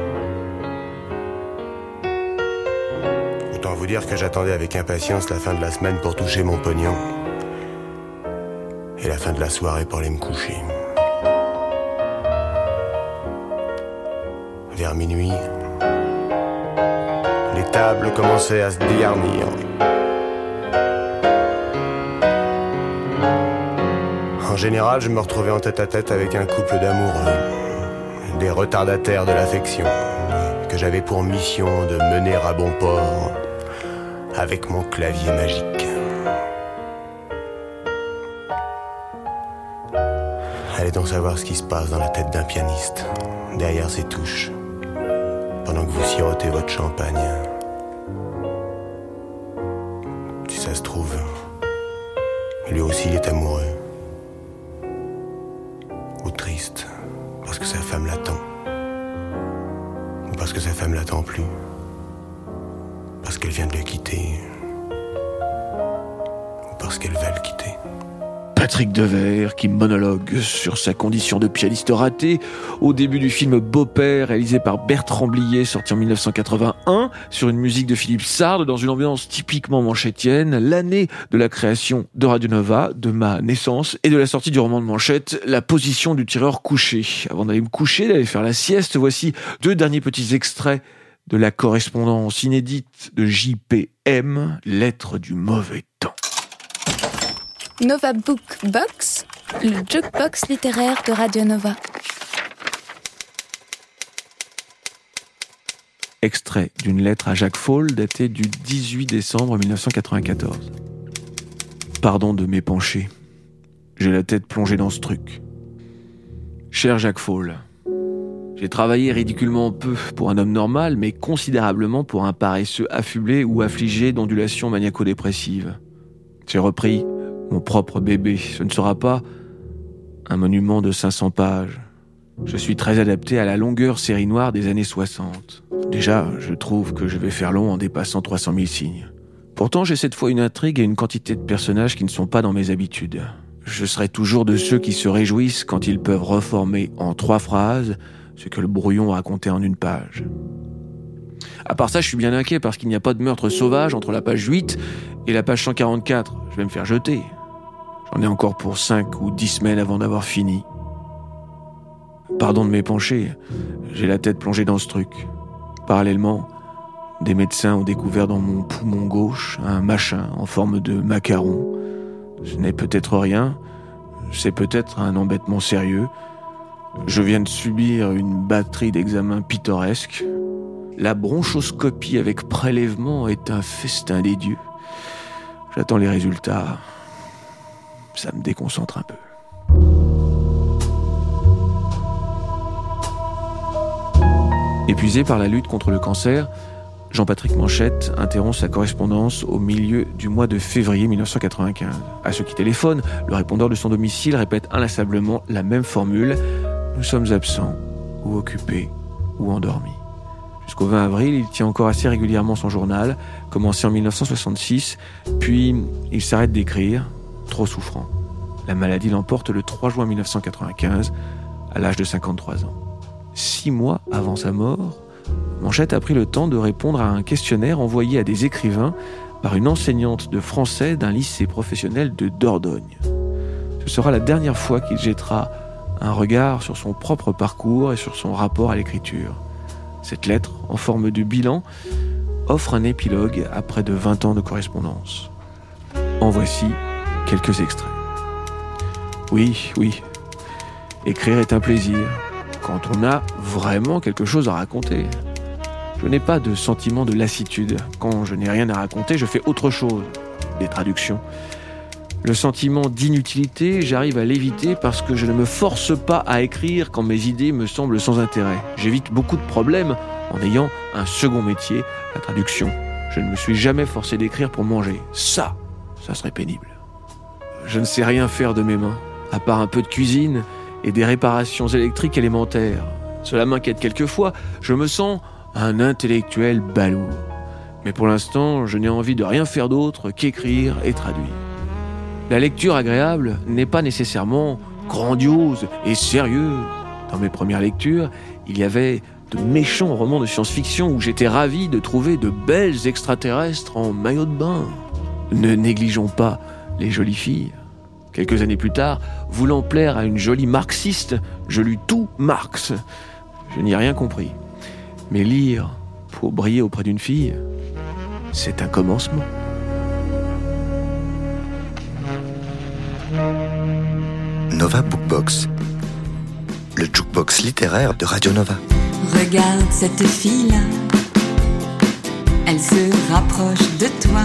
Autant vous dire que j'attendais avec impatience la fin de la semaine pour toucher mon pognon. Et la fin de la soirée pour aller me coucher. Vers minuit, les tables commençaient à se dégarnir. En général, je me retrouvais en tête-à-tête avec un couple d'amoureux. Des retardataires de l'affection, que j'avais pour mission de mener à bon port avec mon clavier magique. Allez donc savoir ce qui se passe dans la tête d'un pianiste, derrière ses touches, pendant que vous sirotez votre champagne. Si ça se trouve, Lui aussi, il est amoureux. Ou triste, parce que sa femme l'attend. Ou parce que sa femme l'attend plus. Parce qu'elle vient de le quitter. Ou parce qu'elle va le quitter. Patrick Devers qui monologue sur sa condition de pianiste raté au début du film Beau-père, réalisé par Bertrand Blier, sorti en dix-neuf cent quatre-vingt-un, sur une musique de Philippe Sard, dans une ambiance typiquement manchetienne, l'année de la création de Radio Nova, de ma naissance, et de la sortie du roman de Manchette, La position du tireur couché. Avant d'aller me coucher, d'aller faire la sieste, voici deux derniers petits extraits de la correspondance inédite de J P M, Lettre du mauvais temps. Nova Book Box, le jukebox littéraire de Radio Nova. Extrait d'une lettre à Jacques Faul datée du dix-huit décembre dix-neuf cent quatre-vingt-quatorze. Pardon de m'épancher. J'ai la tête plongée dans ce truc. Cher Jacques Faul, j'ai travaillé ridiculement peu pour un homme normal, mais considérablement pour un paresseux affublé ou affligé d'ondulations maniaco-dépressives. J'ai repris mon propre bébé. Ce ne sera pas un monument de cinq cents pages. Je suis très adapté à la longueur série noire des années soixante. Déjà, je trouve que je vais faire long en dépassant trois cent mille signes. Pourtant, j'ai cette fois une intrigue et une quantité de personnages qui ne sont pas dans mes habitudes. Je serai toujours de ceux qui se réjouissent quand ils peuvent reformer en trois phrases ce que le brouillon racontait en une page. À part ça, je suis bien inquiet parce qu'il n'y a pas de meurtre sauvage entre la page huit et la page cent quarante-quatre. Je vais me faire jeter. J'en ai encore pour cinq ou dix semaines avant d'avoir fini. Pardon de m'épancher, j'ai la tête plongée dans ce truc. Parallèlement, des médecins ont découvert dans mon poumon gauche un machin en forme de macaron. Ce n'est peut-être rien, c'est peut-être un embêtement sérieux. Je viens de subir une batterie d'examens pittoresques. La bronchoscopie avec prélèvement est un festin des dieux. J'attends les résultats. Ça me déconcentre un peu. Épuisé par la lutte contre le cancer, Jean-Patrick Manchette interrompt sa correspondance au milieu du mois de février dix-neuf cent quatre-vingt-quinze. À ceux qui téléphonent, le répondeur de son domicile répète inlassablement la même formule. Nous sommes absents, ou occupés, ou endormis. Jusqu'au vingt avril, il tient encore assez régulièrement son journal, commencé en dix-neuf cent soixante-six, puis il s'arrête d'écrire, trop souffrant. La maladie l'emporte le trois juin dix-neuf cent quatre-vingt-quinze, à l'âge de cinquante-trois ans. Six mois avant sa mort, Manchette a pris le temps de répondre à un questionnaire envoyé à des écrivains par une enseignante de français d'un lycée professionnel de Dordogne. Ce sera la dernière fois qu'il jettera un regard sur son propre parcours et sur son rapport à l'écriture. Cette lettre, en forme de bilan, offre un épilogue à près de vingt ans de correspondance. En voici quelques extraits. Oui, oui, écrire est un plaisir, quand on a vraiment quelque chose à raconter. Je n'ai pas de sentiment de lassitude. Quand je n'ai rien à raconter, je fais autre chose, des traductions. Le sentiment d'inutilité, j'arrive à l'éviter parce que je ne me force pas à écrire quand mes idées me semblent sans intérêt. J'évite beaucoup de problèmes en ayant un second métier, la traduction. Je ne me suis jamais forcé d'écrire pour manger. Ça, ça serait pénible. Je ne sais rien faire de mes mains, à part un peu de cuisine et des réparations électriques élémentaires. Cela m'inquiète quelquefois, je me sens un intellectuel balourd. Mais pour l'instant, je n'ai envie de rien faire d'autre qu'écrire et traduire. La lecture agréable n'est pas nécessairement grandiose et sérieuse. Dans mes premières lectures, il y avait de méchants romans de science-fiction où j'étais ravi de trouver de belles extraterrestres en maillot de bain. Ne négligeons pas les jolies filles. Quelques années plus tard, voulant plaire à une jolie marxiste, je lus tout Marx. Je n'y ai rien compris. Mais lire pour briller auprès d'une fille, c'est un commencement. Nova Bookbox, le jukebox littéraire de Radio Nova. Regarde cette fille-là, elle se rapproche de toi.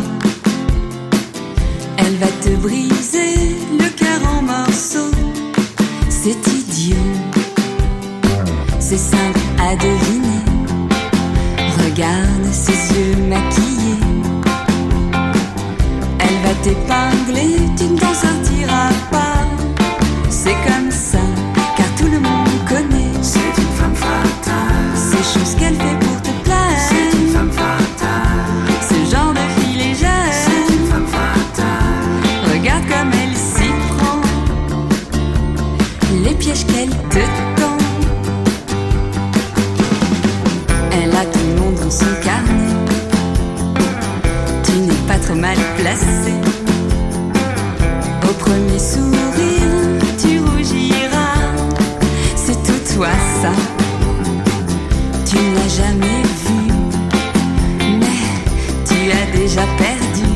Elle va te briser le cœur en morceaux. C'est idiot, c'est simple à deviner. Regarde ses yeux maquillés. Elle va t'épingler, tu ne t'en sors c'est comme ça, car tout le monde connaît. C'est une femme fatale. Ces choses qu'elle fait pour te plaire. C'est une femme fatale. C'est le genre de fille légère. C'est une femme fatale. Regarde comme elle s'y prend. Les pièges qu'elle te tend. Elle a ton nom dans son carnet. Tu n'es pas trop mal placé. Au premier sourire, tu rougiras. C'est tout toi ça. Tu n'as jamais vu, mais tu as déjà perdu.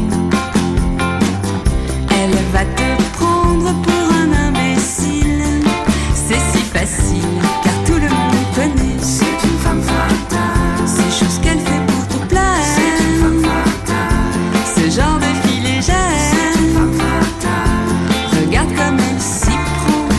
Elle va te prendre pour un imbécile. C'est si facile, car tout le monde connaît. C'est une femme fatale. Ces choses qu'elle fait pour te plaire. C'est une femme fatale. Ce genre de fille légère. C'est une femme fatale. Regarde comme elle s'y prend.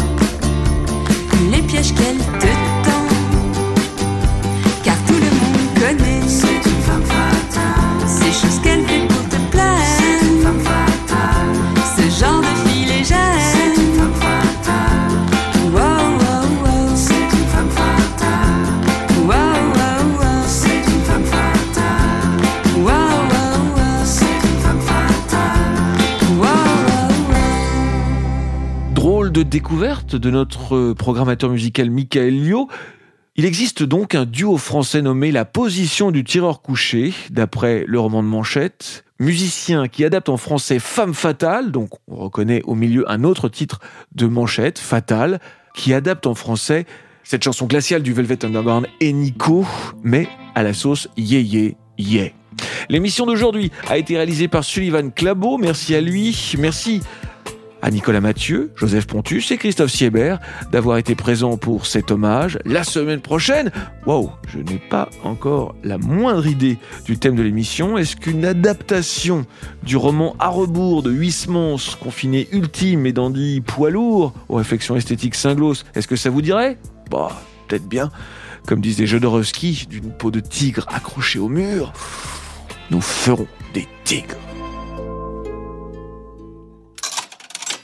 Les pièges qu'elle te tend. Car tout le monde connaît. C'est une femme fatale. Ces choses qu'elle fait pour te plaire. C'est une femme fatale. Ce genre de fille légère. C'est une femme fatale. Wow, wow, wow. C'est une femme fatale. Wow, wow, wow. C'est une femme fatale. Wow, wow, wow. C'est une femme fatale. Wow, wow, wow. Drôle de découverte de notre programmateur musical Michael Lio. Il existe donc un duo français nommé La Position du tireur couché, d'après le roman de Manchette. Musicien qui adapte en français Femme fatale, donc on reconnaît au milieu un autre titre de Manchette, Fatale, qui adapte en français cette chanson glaciale du Velvet Underground et Nico, mais à la sauce yeah yeah yeah. L'émission d'aujourd'hui a été réalisée par Sullivan Clabot, merci à lui, merci à Nicolas Mathieu, Joseph Pontus et Christophe Siebert d'avoir été présents pour cet hommage. La semaine prochaine, waouh, je n'ai pas encore la moindre idée du thème de l'émission. Est-ce qu'une adaptation du roman À rebours de Huysmans, confiné ultime et dandy poids lourd aux réflexions esthétiques cinglos, est-ce que ça vous dirait ? Bah, peut-être bien. Comme disait Jodorowsky, d'une peau de tigre accrochée au mur, nous ferons des tigres.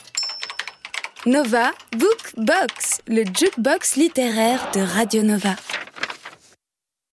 Nova Book Box, le jukebox littéraire de Radio Nova.